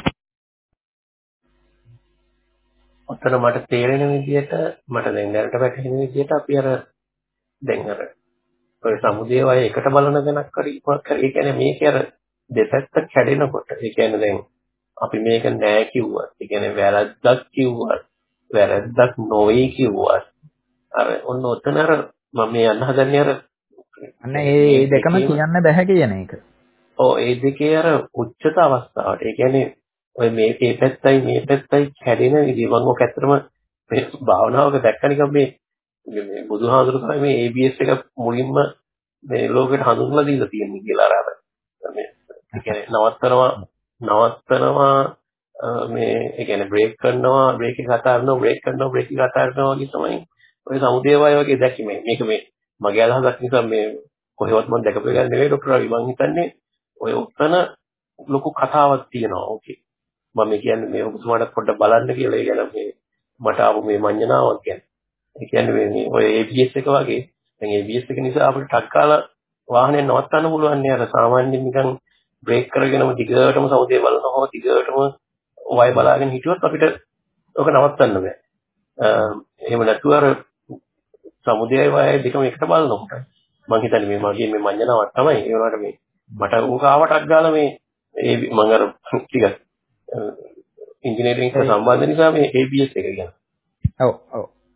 ඔතන මට තේරෙන විදිහට මට දැන් දැනට වැටහෙන විදිහට අපි දැන් ඔය සමුදේ වය එකට බලන ගණක් හරි ඒ කියන්නේ මේකේ දෙපැත්ත කැඩෙනකොට ඒ කියන්නේ දැන් අපි මේක නෑ කිව්වත් ඒ කියන්නේ වැරද්දක් කිව්වත් වැරද්දක් නොවේ කිව්වත් ඔන්න ඔතන මම මේ යන්න හදන්නේ අන්න ඒ දෙකම කියන්න බෑ කියන එක. ඔව් ඒ දෙකේ උච්චත අවස්ථාවට ඒ කියන්නේ ඔය මේ පැත්තයි කැඩෙන විදිහ මම ඔක ඇත්තටම මේ භාවනාවක දැක්ක නිකන් මේ බුදුහාමුදුරු තමයි මේ ABS එක මුලින්ම මේ ලෝකෙට හඳුන්වලා දීලා තියෙන්නේ කියලා අර මේ ඒ කියන්නේ නවත්තනවා මේ ඒ කියන්නේ බ්‍රේක් කරනවා බ්‍රේක් එක අතාරිනවා බ්‍රේක් කරනවා බ්‍රේක් එක අතාරිනවා වගේ තමයි ඔය සමුදේ වය වගේ දැක්කේ මේක මේ මගේ අදහසක් නිසා මේ කොහෙවත් මම දැකපු එක නෙවෙයි ડોක්ටර් රවි මම හිතන්නේ ඔය උත්තන ලොකු කතාවක් තියෙනවා ඕකේ මම කියන්නේ මේ ඔබතුමාට පොඩ්ඩක් බලන්න කියලා ඒ කියන්නේ මේ මට ආපු මේ මඤ්ඤණාවක් කියන්නේ ඒ කියන්නේ මේ ඔය ABS එක වගේ දැන් ABS එක නිසා අපිට ටක් කාලා වාහනේ නවත්තන්න පුළුවන් නේ අර සාමාන්‍යයෙන් නිකන් බ්‍රේක් කරගෙනම දිගටම සමුදේ බලනවා දිගටම වය බලාගෙන හිටියොත් අපිට ඔක නවත්තන්න බෑ. එහෙම නැතුව අර සමුදේ වය දෙකම එකට බලනකොට මම හිතන්නේ මේ මගේ මේ මඤ්ඤණාවක් තමයි ඒ වුණාට මේ මට ඌක ආවටක් ගාලා මේ මම අර ටික ඉංජිනේරින්ග් එකට සම්බන්ධ නිසා මේ ABS එක කියන. ඔව් ඔව්.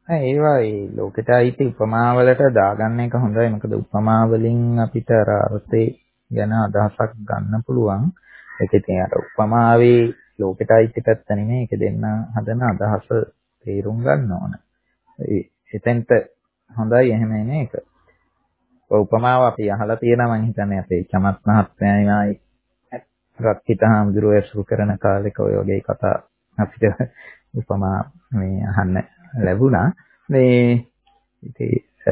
ඒවා ඒ ලෝකෙට අයිති උපමා වලට දාගන්න එක හොඳයි. මොකද උපමා වලින් අපිට අර අර්ථේ ගැන අදහසක් ගන්න පුළුවන්. ඒක ඉතින් අර උපමාවේ ලෝකෙට අයිති පැත්ත නෙමෙයි. ඒක දෙන්න හදන අදහස තේරුම් ගන්න ඕන. එතෙන්ට හොඳයි එහෙම එන එක. ඔය උපමාව අපි අහලා තියෙනවා මං හිතන්නේ අපේ චමත් මහත්මයායි රත්කිත හාමුදුරුවෝ ඇසුරු කරන කාලෙක ඔය වගේ කතා අපිට උපමා මේ අහන්න ලැබුණා. මේ ඉතින්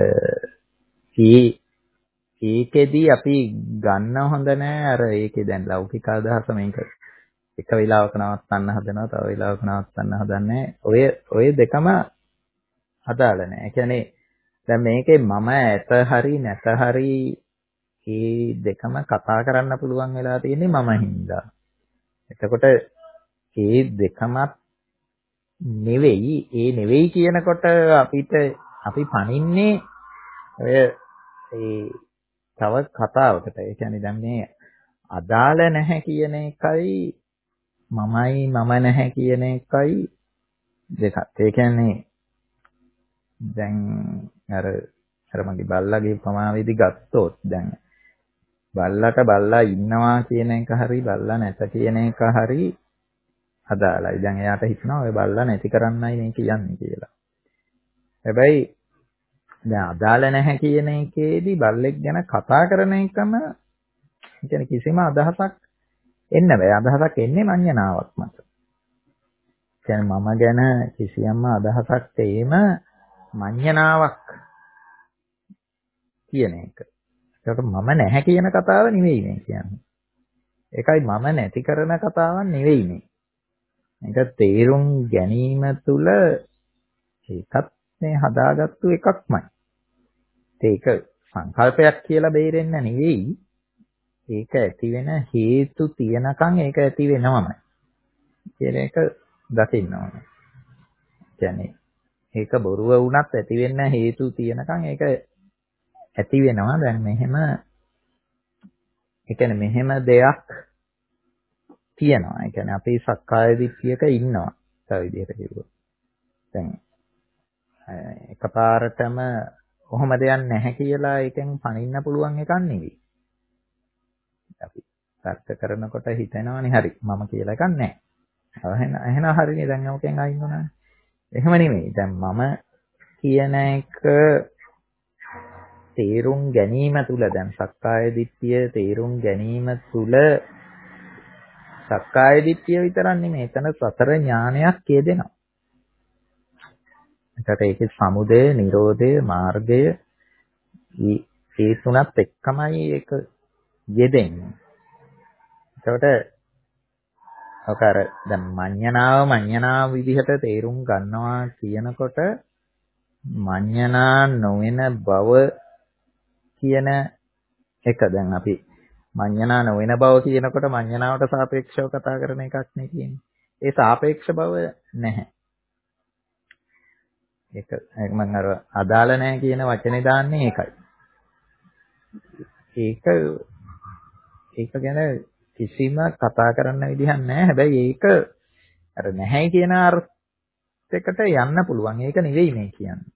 ඒකෙදි අපි ගන්න හොඳ නෑ අර ඒකේ දැන් ලෞකික අදහස මේක එක වෙලාවක නවත්තන්න හදනවා තව වෙලාවක නවත්තන්න හදන්නේ. ඔය දෙකම අදාළ නෑ. ඒ කියන්නේ දැන් මේකේ මම ඇත හරි නැත හරි මේ දෙකම කතා කරන්න පුළුවන් වෙලා තියෙන්නේ මම හින්දා. එතකොට මේ දෙකමත් නෙවෙයි කියනකොට අපි පනින්නේ ඔය ඒ තව කතාවකට. ඒ කියන්නේ දැන් මේ අදාළ නැහැ කියන එකයි මම නැහැ කියන එකයි දෙකක්. ඒ කියන්නේ දැන් අර මගේ බල්ලාගේ උපමාවේදී ගත්තොත් දැන් බල්ලා ඉන්නවා කියන එක හරි බල්ලා නැත කියන එක හරි අදාළයි. දැන් එයාට හිතනවා ඔය බල්ලා නැති කරන්නයි මේ කියන්නේ කියලා. හැබැයි දැන් අදාළ නැහැ කියන එකේදී බල්ලෙක් ගැන කතා කරන එකම කියන්නේ කිසිම අදහසක් එන්න බෑ. අදහසක් එන්නේ මඤ්ඤණාවක් මත. කියන්නේ මම ගැන කිසියම්ම අදහසක් තේම මඤ්ඤණාවක් කියන එක. ඒකට මම නැහැ කියන කතාව නෙවෙයි මේ කියන්නේ. ඒකයි මම නැති කරන කතාවක් නෙවෙයි මේ. මේක තේරුම් ගැනීම තුළ ඒකත් මේ හදාගත්තු එකක්මයි. ඒක සංකල්පයක් කියලා බේරෙන්න නෙවෙයි. ඒක ඇති වෙන හේතු තියනකම් ඒක ඇති වෙනවම කියන එක දකින්න ඕනේ. කියන්නේ ඒක බොරුව වුණත් ඇති වෙන්න හේතු තියනකම් ඒක ඇති වෙනවා. දැන් මෙහෙම ඒ කියන්නේ මෙහෙම දෙයක් තියෙනවා. ඒ කියන්නේ අපි සක්කාය දිට්ඨියක ඉන්නවා. තව විදිහට කිව්වොත්. දැන් එකපාරටම කොහොම දෙයක් නැහැ කියලා එකෙන් පණින්න පුළුවන් එකක් නෙවෙයි. අපි තර්ක කරනකොට හිතෙනවනේ හරි මම කියලා එකක් නැහැ. එහෙනම් හරිනේ දැන් ඔකෙන් අයින් වුණා. එහෙම නෙමෙයි. දැන් මම කියන එක තේරුම් ගැනීම තුල දැන් සක්කාය දිට්ඨිය තේරුම් ගැනීම තුල සක්කාය දිට්ඨිය විතරක් නෙමෙයි එතන සතර ඥානයක් කියදෙනවා. එතකොට ඒකේ සමුදය, නිරෝධය, මාර්ගය මේ තුනත් එක්කමයි ඒක යෙදෙන්නේ. එතකොට ඔක අර දැන් මඤ්ඤණාව විදිහට තේරුම් ගන්නවා කියනකොට මඤ්ඤණා නොවන බව කියන එක දැන් අපි මඤ්ඤණා නොවන බව කියනකොට මඤ්ඤණාවට සාපේක්ෂව කතා කරන එකක් නේ කියන්නේ. ඒ සාපේක්ෂ බව නැහැ. ඒක මම අර අදාළ නැහැ කියන වචනේ දාන්නේ ඒකයි. ඒක ගැන කිසිම කතා කරන්න විදිහක් නැහැ. හැබැයි ඒක අර නැහැ කියන අර්ථයකට යන්න පුළුවන්. ඒක නෙවෙයි මේ කියන්නේ.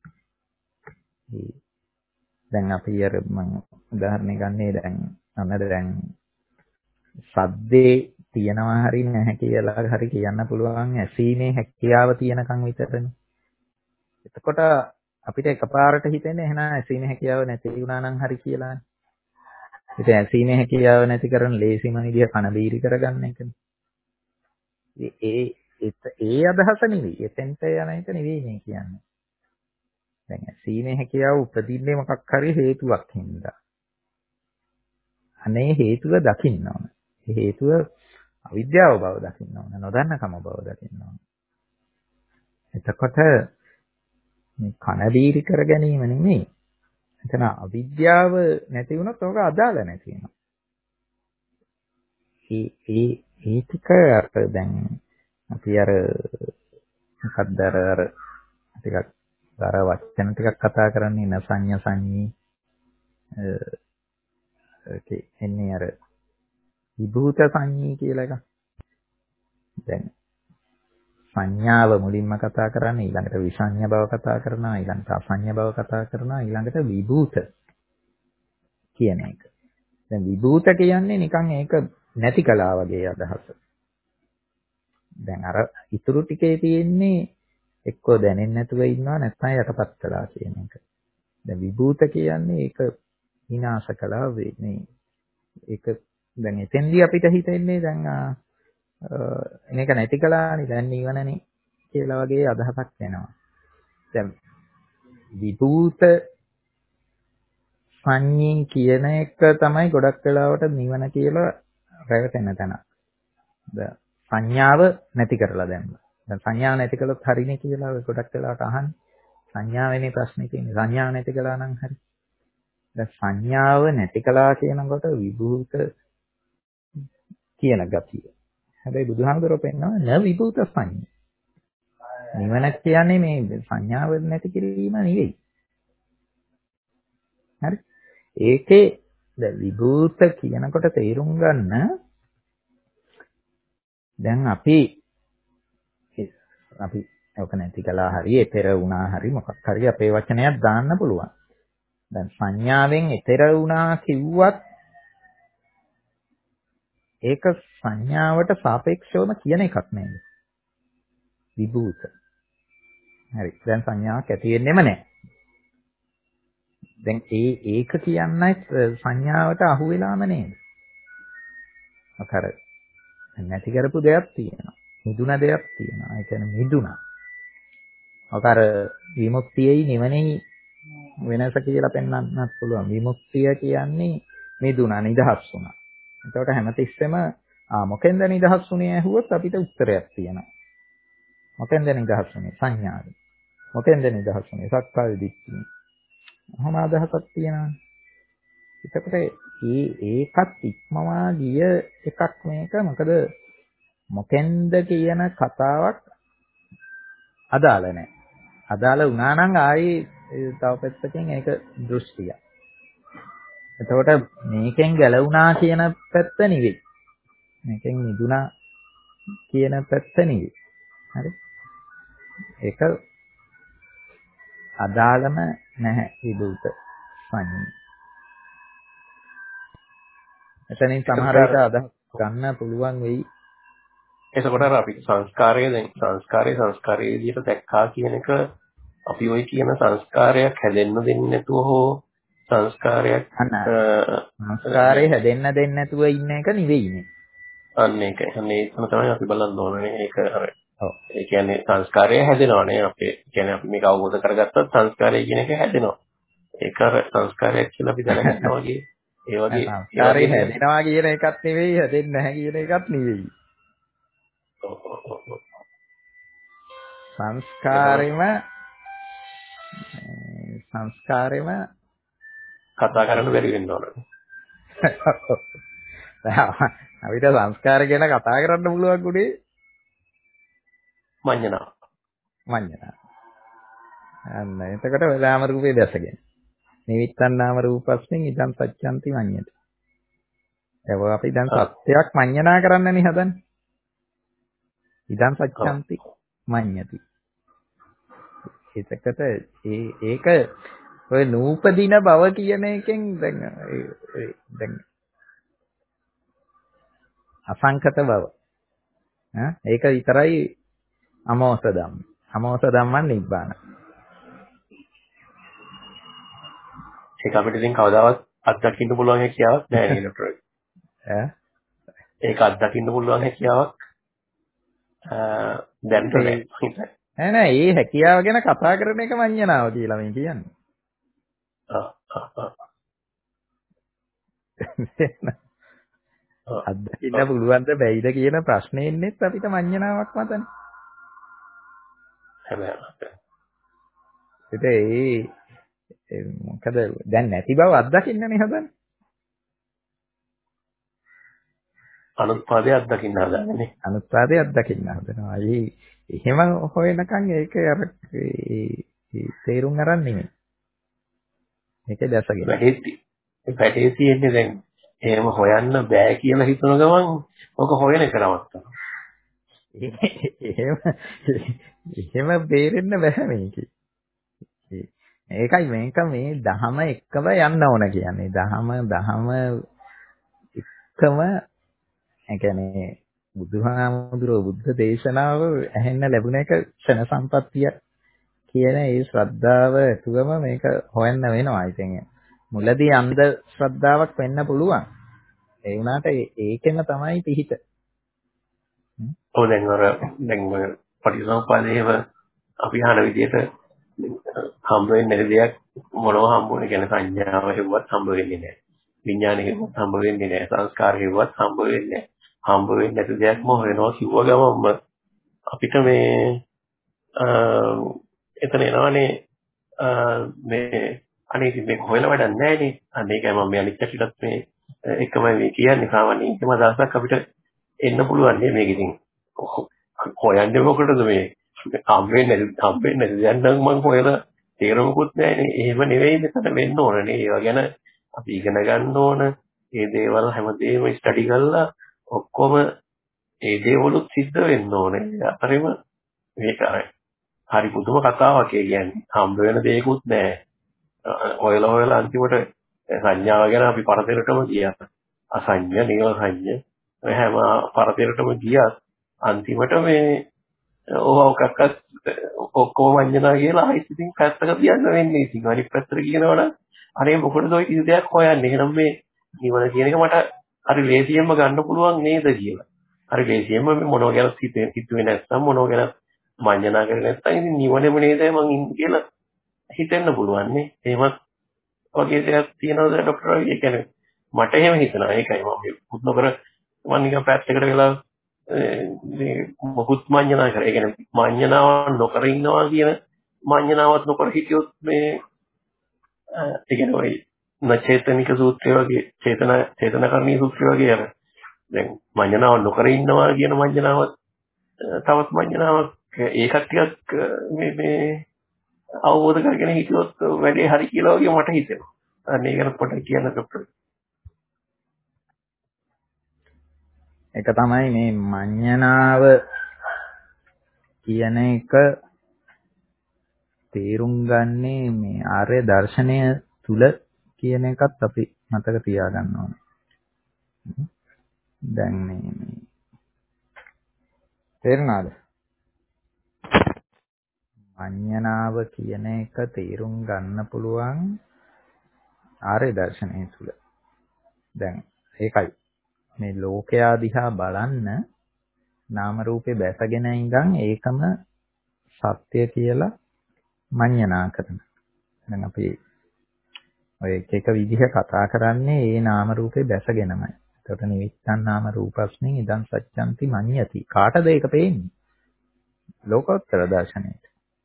දැන් අපි අර මම උදාහරණයක් ගන්නේ දැන් සද්දේ තියනවා හරි නැහැ කියලා හරි කියන්න පුළුවන් ඇසීමේ හැකියාව තියනකන් විතරනේ. එතකොට අපිට එකපාරට හිතෙන්නේ එහෙනම් ඇසීමේ හැකියාව නැති වුණා නම් හරි කියලානේ. ඉතින් ඇසීමේ හැකියාව නැති කරන ලේසිම විදිය කන බීරි කරගන්න එකනේ. ඒ අදහස නෙවෙයි. එතෙන්ට යන එක නෙවෙයි මේ කියන්නේ. දැන් ඇසීමේ හැකියාව උපදින්නේ මොකක් හරි හේතුවක් හින්දා. අනේ හේතුව දකින්න ඕන. ඒ හේතුව අවිද්‍යාව බව දකින්න ඕන. නොදන්නකම බව දකින්න ඕන. එතකොට මේ කන බීරි කර ගැනීම නෙමෙයි. එතන අවිද්‍යාව නැති වුණොත් ඕක අදාළ නැති වෙනවා. ඒ ටික දැන් අපි අර මොකක්ද අර ටිකක් අර වචන ටිකක් කතා කරන්නේ නසඤ්ඤ සංඤී ඒකේ එන්නේ අර විභූත සංඤී කියලා එකක්. දැන් සංඥාව මුලින්ම කතා කරන්නේ, ඊළඟට විසඤ්ඤ බව කතා කරනවා, ඊළඟට අසඤ්ඤ බව කතා කරනවා, ඊළඟට විභූත කියන එක. දැන් විභූත කියන්නේ නිකන් ඒක නැති කලා වගේ අදහස. දැන් අර ඉතුරු ටිකේ තියෙන්නේ එක්කෝ දැනෙන්නේ නැතුව ඉන්නවා නැත්නම් යටපත් කළා කියන එක. දැන් විභූත කියන්නේ ඒක විනාශ කළා මේ ඒක දැන් එතෙන්දී අපිට හිතෙන්නේ දැන් මේක නැති කළානේ දැන් නිවනනේ කියලා වගේ අදහසක් එනවා. දැන් විභූත සංඤී කියන එක තමයි ගොඩක් වෙලාවට නිවන කියලා රැවටෙන තැන. දැන් සංඥාව නැති කරලා දැම්ම. දැන් සංඥාව නැති කළොත් හරිනේ කියලා ගොඩක් වෙලාවට අහන්නේ. සංඥාවෙනේ ප්‍රශ්නේ තියෙන්නේ. සංඥාව නැති කළා නම් හරි. දැන් සංඥාව නැති කළා කියනකොට විභූත කියන ගතිය. හැබැයි බුදුහාමුදුරුවෝ පෙන්නනවා න විභූත සංඥා. නිවන කියන්නේ මේ සංඥාව නැති කිරීම නෙවෙයි. හරි. ඒකේ දැන් විභූත කියනකොට තේරුම් ගන්න දැන් අපි ඔක නැති කළා හරි එතර වුණා හරි මොකක් හරි අපේ වචනයක් දාන්න පුළුවන්. දැන් සංඥාවෙන් එතර වුණා කිව්වත් ඒක සංඥාවට සාපේක්ෂවම කියන එකක් නෙවෙයි. විභූත. හරි. දැන් සංඥාවක් ඇති වෙන්නෙම නැහැ. දැන් ඒක කියන්නේ සංඥාවට අහු වෙලාම නේද? අකර නැති කරපු දෙයක් තියෙනවා. මිදුණ දෙයක් තියෙනවා. ඒ කියන්නේ මිදුණා. අකර විමුක්තියයි නිවනයි වෙනස කියලා පෙන්වන්නත් පුළුවන්. විමුක්තිය කියන්නේ මිදුණා නිදහස් වුණා. එතකොට හැමතිස්සෙම මොකෙන්ද නිදහස් වුණේ ඇහුවොත් අපිට උත්තරයක් තියෙනවා. මොකෙන්ද නිදහස් වුණේ? සංඥාවෙන්. මොකෙන්ද නිදහස් වුණේ? සක්කාය දිට්ඨියෙන්. මොහොම අදහසක් තියෙනවා. එතකොට ඒකත් ඉක්මවා ගිය එකක් මේක. මොකද මොකෙන්ද කියන කතාවක් අදාළ නැහැ. අදාළ වුණා නම් ආයේ තව පැත්තකින් ඒක දෘෂ්ටියක්. එතකොට මේකෙන් ගැලවුණා කියන පැත්ත නෙවෙයි. මේකෙන් මිදුණා කියන පැත්ත නෙවෙයි. හරි. ඒක අදාළම නැහැ විභූත සංඥා. එතනින් සමහර විට අදහස් ගන්න පුළුවන් වෙයි. එතකොට අර අපි සංස්කාරයේ විදිහට දැක්කා කියන එක අපි ওই කියන සංස්කාරයක් හැදෙන්න දෙන්නේ නැතුව හෝ සංස්කාරයක් සංස්කාරය හැදෙන්න දෙන්නේ නැතුව ඉන්න එක නෙවෙයිනේ. අන්න ඒක. අන්න ඒකම තමයි අපි බලන්න ඕනේ. ඒක අර ඒ කියන්නේ සංස්කාරය හැදෙනවානේ අපේ. කියන්නේ අපි මේක අවබෝධ කරගත්තත් සංස්කාරය කියන එක හැදෙනවා. ඒක අර සංස්කාරයක් කියලා අපි දැනගන්නවා වගේ. ඒ වගේ සංස්කාරය හැදෙනවා කියන එකක් නෙවෙයි, හැදෙන්නේ නැහැ කියන එකක් නෙවෙයි. සංස්කාරෙම කතා කරන්න බැරි වෙන්න ඕන. අපිට සංස්කාර ගැන කතා කරන්න පුළුවන් උනේ මඤ්ඤණා. අන්න එතකොට නාම රූපේ දැසගෙන. නිවිත්තන් නාම රූපස්මින් ඉදං සච්ඡන්ති මඤ්ඤති. ඒක අපි දැන් සත්‍යයක් මඤ්ඤණා කරන්නනේ හදන්නේ. ඉදං සච්ඡන්ති මඤ්ඤති. ඒකට ඒක ඔය නූපදින බව කියන එකෙන් දැන් අසංකත බව. ඒක විතරයි අමෝස ධම්ම. අමෝස ධම්මං නිබ්බාන. ඒක අපිට ඉතින් කවදාවත් අත්දකින්න පුළුවන් හැකියාවක් නැහැ නේද ඩොක්ටර්? ඒක අත්දකින්න පුළුවන් හැකියාවක් දැනට නැහැ. නෑ ඒ හැකියාව ගැන කතා කරන එක මඤ්ඤණාව කියලා මේ කියන්නේ. අත්දකින්න පුළුවන්ද බැයිද කියන ප්‍රශ්නේ ඉන්නෙත් අපිට මඤ්ඤණාවක් මතනේ. හැබැයි මොකද දැන් නැති බව අත්දකින්නනේ හදන්නේ. අනුත්පාදයේ අත්දකින්න හදන්නේ. අනුත්පාදයේ අත්දකින්න හදනවා. එහෙම හොයනකන් ඒක අර තේරුම් ගන්න නෙමෙයි. මේක දැසගෙන. වැඩේ තියෙන්නේ දැන් එහෙම හොයන්න බෑ කියලා හිතන ගමන් ඔක හොයන එක නවත්තනවා. එහෙම එහෙම බේරෙන්න බෑ මේකේ. ඒකයි මේක මේ දහම එක්කම යන්න ඕන කියන්නේ. දහම එක්කම ඒ කියන්නේ බුදුහාමුදුරුවෝ බුද්ධ දේශනාව ඇහෙන්න ලැබුණ එක ක්ෂණ සම්පත්තිය කියන ඒ ශ්‍රද්ධාව ඇතුවම මේක හොයන්න වෙනවා. ඉතින් මුලදී අන්ධ ශ්‍රද්ධාවක් වෙන්න පුළුවන්. ඒ වුණාට ඒකෙම තමයි පිහිට. ඔව් දැන් ඔය පටිසම්පාදේව අපි අහන විදිහට හම්බ වෙන්නේ නැති දෙයක් මොනවා හම්බුනේ කියන සංඥාව හෙව්වත් හම්බ වෙන්නේ නැහැ. විඥාන හෙව්වත් හම්බ වෙන්නේ නැහැ. සංස්කාර හෙව්වත් හම්බ වෙන්නේ නැහැ. හම්බ වෙන්නේ නැති දෙයක්ම හොයනවා කිව්ව ගමන්ම අපිට මේ එතන එනවනේ මේ අනේ ඉතින් මේක හොයලා වැඩක් නැහැ නේ. අන්න ඒකයි මම මේ අනිත් පැත්තටත් මේ එකමයි මේ කියන්නේ සාමාන්‍ය එකම දවසක් අපිට එන්න පුළුවන් නේ මේක ඉතින් හොයන්නේ මොකටද මේ හම්බෙන්නේ දැන් නම් මම හොයලා තේරුමකුත් නැහැනේ. එහෙම නෙවෙයි මෙතන වෙන්න ඕනනේ. ඒවා ගැන අපි ඉගෙන ගන්න ඕන. මේ දේවල් හැමදේම ස්ටඩි කරලා ඔක්කොම ඒ දේවලුත් සිද්ධ වෙන්න ඕනේ. අතරෙම මේක හරි පුදුම කතාවක් කියන්නේ. හම්බ වෙන දෙයක්වත් නැහැ. හොයලා අන්තිමට සංඥාව ගැන අපි පරතරටම ගියා. අසඤ්ඤ, නිරසඤ්ඤ හැම පරතරටම ගියත් අන්තිමට මේ ඔක්කක්වත් ඔක්කොම වංජනා කියලා ආයෙත් ඉතින් පැත්තක තියන්න වෙන්නේ. ඉතින් අනිත් පැත්තට කියනවනම් අනේ මොකටද ඔය කිසි දෙයක් හොයන්නේ? එහෙනම් මේ නිවන කියන එක මට හරි ලේසියෙන්ම ගන්න පුළුවන් නේද කියලා. හරි ලේසියෙන්ම මේ මොනවා ගැන හිතුවේ නැත්නම් මොනවා ගැන වංජනා කරේ නැත්නම් ඉතින් නිවනෙම නේද මං ඉන්නේ කියලා හිතෙන්න පුළුවන් නේ. එහෙමත් වගේ දෙයක් තියෙනවද ડોක්ටර් රවි? ඒ කියන්නේ මට එහෙම හිතනවා. ඒකයි මම පුත් නොකර මම නිකන් පැත්තකට වෙලා මේ මොකුත් මඤ්ඤණා කරේ. ඒ කියන්නේ මඤ්ඤණාව නොකර ඉන්නවා කියන මඤ්ඤණාවත් නොකර හිටියොත් මේ ඒ කියන්නේ ඔය නචේතනික සූත්‍රය වගේ චේතනකරණීය සූත්‍රය වගේ අර දැන් මඤ්ඤණාව නොකර ඉන්නවා කියන මඤ්ඤණාවත් තවත් මඤ්ඤණාවක් ඒකත් ටිකක් මේ අවබෝධ කරගෙන හිටියොත් වැඩේ හරි කියලා වගේ මට හිතෙනවා. අන්න ඒක ගැන පොඩ්ඩක් කියන්න ડોක්ටර්. ඒක තමයි මේ මඤ්ඤණාව කියන එක තේරුම් ගන්නේ මේ ආර්ය දර්ශනය තුල කියන එකත් අපි මතක තියාගන්න ඕනේ. දැන් මේ තේරුණාද? මඤ්ඤණාව කියන එක තේරුම් ගන්න පුළුවන් ආර්ය දර්ශනය තුල. දැන් ඒකයි මේ ලෝකයා දිහා බලන්න නාම රූපේ බැසගෙන ඉඳන් ඒකම සත්‍ය කියලා මඤ්ඤණා කරන. දැන් අපි ඔය එක විදිහ කතා කරන්නේ ඒ නාම රූපේ බැසගෙනමයි. ඒකට නිවිත්තන් නාම රූපස්මින් ඉදං සත්‍යන්ති මඤ්ඤති. කාටද ඒක පේන්නේ? ලෝකෝත්තර දර්ශනයට.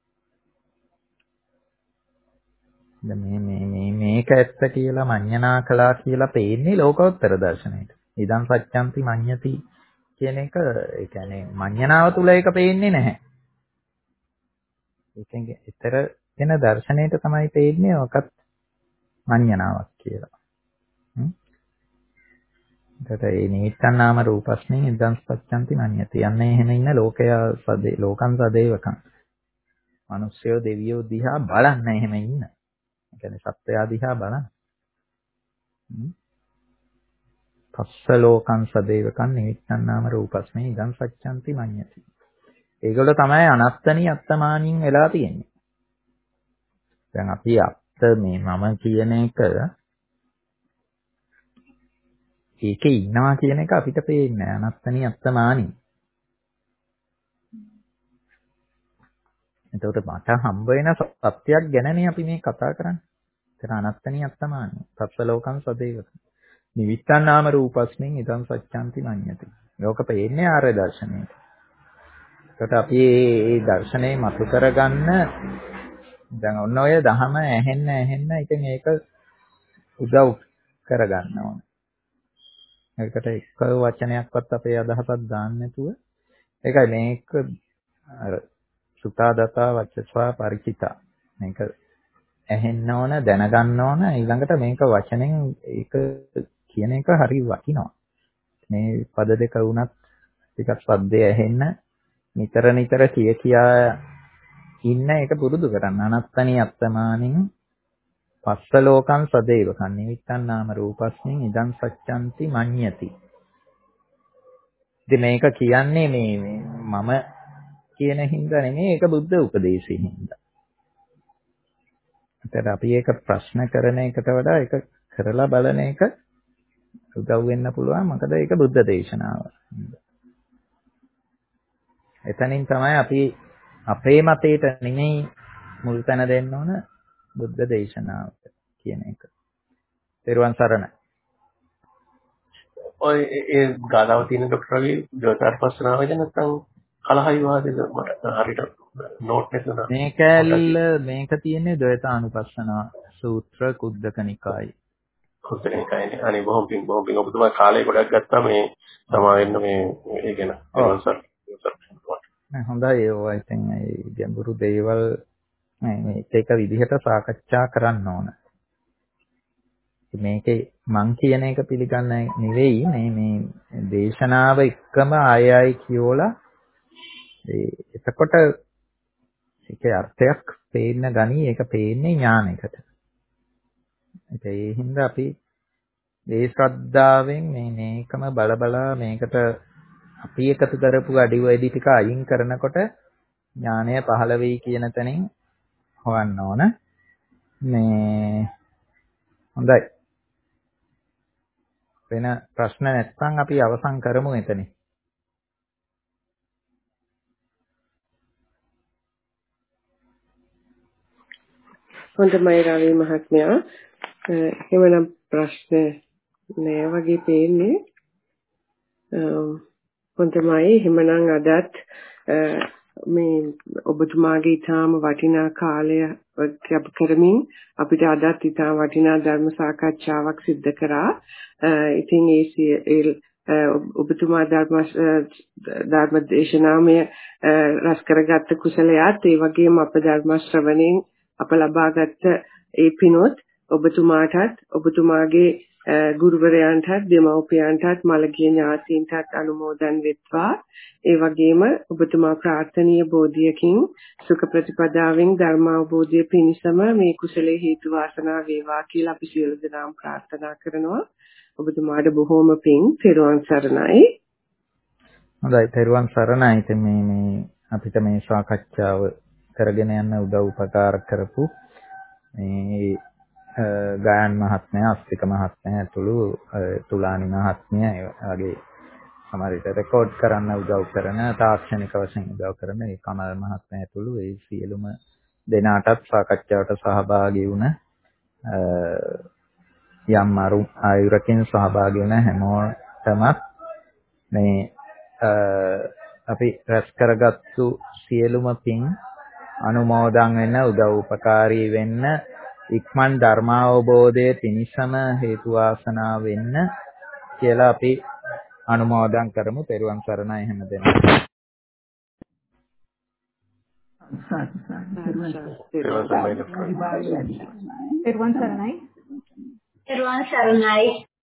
මේක ඇත්ත කියලා මඤ්ඤණා කළා කියලා පේන්නේ ලෝකෝත්තර දර්ශනයට. ඉදං සත්‍යන්ති මඤ්ඤති කියන එක ඒ කියන්නේ මඤ්ඤණාව තුල ඒක පේන්නේ නැහැ. ඒකෙන් ඊතර වෙන දර්ශනයට තමයි පේන්නේ ඔකත් මඤ්ඤණාවක් කියලා. එතකොට මේ නිමිත්තන් නාම රූපස්මින් ඉදං සත්‍යන්ති මඤ්ඤති. යන්නේ එහෙම ඉන්න ලෝකං සදේවකං. මිනිස්සුયો දෙවියෝ දිහා බලන්න එහෙම ඉන්න. ඒ කියන්නේ සත්වයා දිහා බලන්න. පස්ස ලෝකං සදේවකං නිමිත්තන් නාම රූපස්මින් ඉදං සත්‍යන්ති මඤ්ඤති. ඒගොල්ලෝ තමයි අනත්තනි අත්තමානින් වෙලා තියෙන්නේ. දැන් අපි අත්ත මේ මම කියන එක ඒකේ ඉන්නවා කියන එක අපිට පේන්නේ නැහැ. අනත්තනි අත්තමානි. එතකොට මට හම්බ වෙන සත්‍යයක් ගැනනේ අපි මේ කතා කරන්නේ. ඒතර අනත්තනි අත්තමානි. සත්ත්ව ලෝකං සදේවක. නිවිත්තන් නාම රූපස්මින් ඉදං සත්‍යන්ති මඤ්ඤති. ලෝක පේන්නේ ආර්ය දර්ශනයට. එතකොට අපි මේ දර්ශනේ මතු කරගන්න දැන් ඔන්න ඔය දහම ඇහෙන්න ඉතින් ඒක උදව් කරගන්න ඕන. ඒකට එක වචනයක්වත් අපේ අදහසක් දාන්න නැතුව ඒකයි මේක අර සුතා දතා වචස්වා පරිචිතා. මේක ඇහෙන්න ඕන දැනගන්න ඕන ඊළඟට මේක වචනෙන් ඒක කියන එක හරි වටිනවා. මේ පද දෙක වුණත් ටිකක් පද්දේ ඇහෙන්න නිතර නිතර කියා ඉන්න එක පුරුදු කරන්න. අනත්තනි අත්තමානින් පස්ස ලෝකං සදේවකං නිමිත්තං නාම රූපස්මින් ඉදං සච්ඡන්ති මඤ්ඤති. ඉතින් මේක කියන්නේ මේ මම කියන හින්දා නෙමෙයි, ඒක බුද්ධ උපදේශයෙන් හින්දා. ඒතර අපි ඒක ප්‍රශ්න කරන එකට වඩා ඒක කරලා බලන එක උදව් වෙන්න පුළුවන්. මොකද ඒක බුද්ධ දේශනාව. එතනින් තමයි අපි අපේ මතයට නෙමෙයි මුල් තැන දෙන්න ඕන, බුද්ධ දේශනාවට කියන එක. ත්‍රිවන් සරණයි. ඔය ඒ ගාලාව තියෙන ડોක්ටර්ගේ ජෝතිර්පස්සනාවද නැත්නම් කලහ විවාදද මට හරියට නෝට් එක නෑ. මේ කැලල මේක තියෙන්නේ ද්වෛතානුපස්සන සූත්‍ර කුද්දක නිකායේ. කුද්දක නිකායේ. අනේ බොහොම පිං ඔබතුමා කාලය ගොඩක් ගත්තා මේ සමාවෙන්න මේ ඒ ගැන. හොඳයි. ඒවා ඉතින් ඒ ගැඹුරු දේවල් මේක එක විදිහට සාකච්ඡා කරන්න ඕන. මේකේ මං කියන එක පිළිගන්න නෙවෙයි මේ දේශනාව එක්කම ආයයි කියෝලා එතකොට ඒකේ අර්ථයක් පේන්න ගනි. ඒක පේන්නේ ඥානයකට. ඒ හින්දා අපි මේ ශ්‍රද්ධාවෙන් මේකම බලබලා මේකට අපි එකතු කරපු අඩි වැඩි ටික අයින් කරනකොට ඥානය පහළ වෙයි කියන තැනින් හොයන්න ඕන. මේ හොඳයි. වෙන ප්‍රශ්න නැත්නම් අපි අවසන් කරමු එතනින්. හොඳයි රවි මහත්මයා. එහෙමනම් ප්‍රශ්න නෑ වගේ පේන්නේ. හොඳයි. එහෙමනම් අදත් මේ ඔබතුමාගේ ඊටාම වටිනා කාලය ගත කරමින් අපිට අදත් ඊටාම වටිනා ධර්ම සාකච්ඡාවක් සිදු කරා. ඉතින් ඒ ඔබතුමා ධර්ම දේශනාමය රස කරගත්ත කුසලයාත් ඒ වගේම අප ධර්ම ශ්‍රවණයෙන් අප ලබාගත් ඒ පිනොත් ඔබතුමාටත් ඔබතුමාගේ ගුරුවරයන්ටත් දෙමව්පියන්ටත් මළගිය ඥාතීන්ටත් අනුමෝදන් වෙත්වා. ඒ වගේම ඔබතුමා ප්‍රාර්ථනීය බෝධියකින් සුඛ ප්‍රතිපදාවෙන් ධර්ම අවබෝධය පිණිසම මේ කුසලයේ හේතු වාසනා වේවා කියලා අපි සියලු දෙනාම ප්‍රාර්ථනා කරනවා. ඔබතුමාට බොහෝම පිං. තෙරුවන් සරණයි. හොඳයි. තෙරුවන් සරණයි. ඉතින් මේ අපිට මේ සාකච්ඡාව කරගෙන යන්න උදව් උපකාර කරපු මේ ගායන් මහත්මයා, අස්තික මහත්මයා ඇතුළු තුලානි මහත්මිය වගේ සමහරවිට රෙකෝඩ් කරන්න උදව් කරන, තාක්ෂණික වශයෙන් උදව් කරන ඒ කමල් මහත්මයා ඇතුළු ඒ සියලුම දෙනාටත් සාකච්ඡාවට සහභාගී වුණ යම් ආයුරකින් සහභාගී වුණ හැමෝටම මේ අපි රැස් කරගත්තු සියලුම පින් අනුමෝදන් වෙන්න, උදව් උපකාරී වෙන්න, ඉක්මන් ධර්මාවබෝධයේ පිණිසම හේතු වාසනා වෙන්න කියලා අපි අනුමෝදන් කරමු. තෙරුවන් සරණයි හැමදෙනාම. තෙරුවන් සරණයි.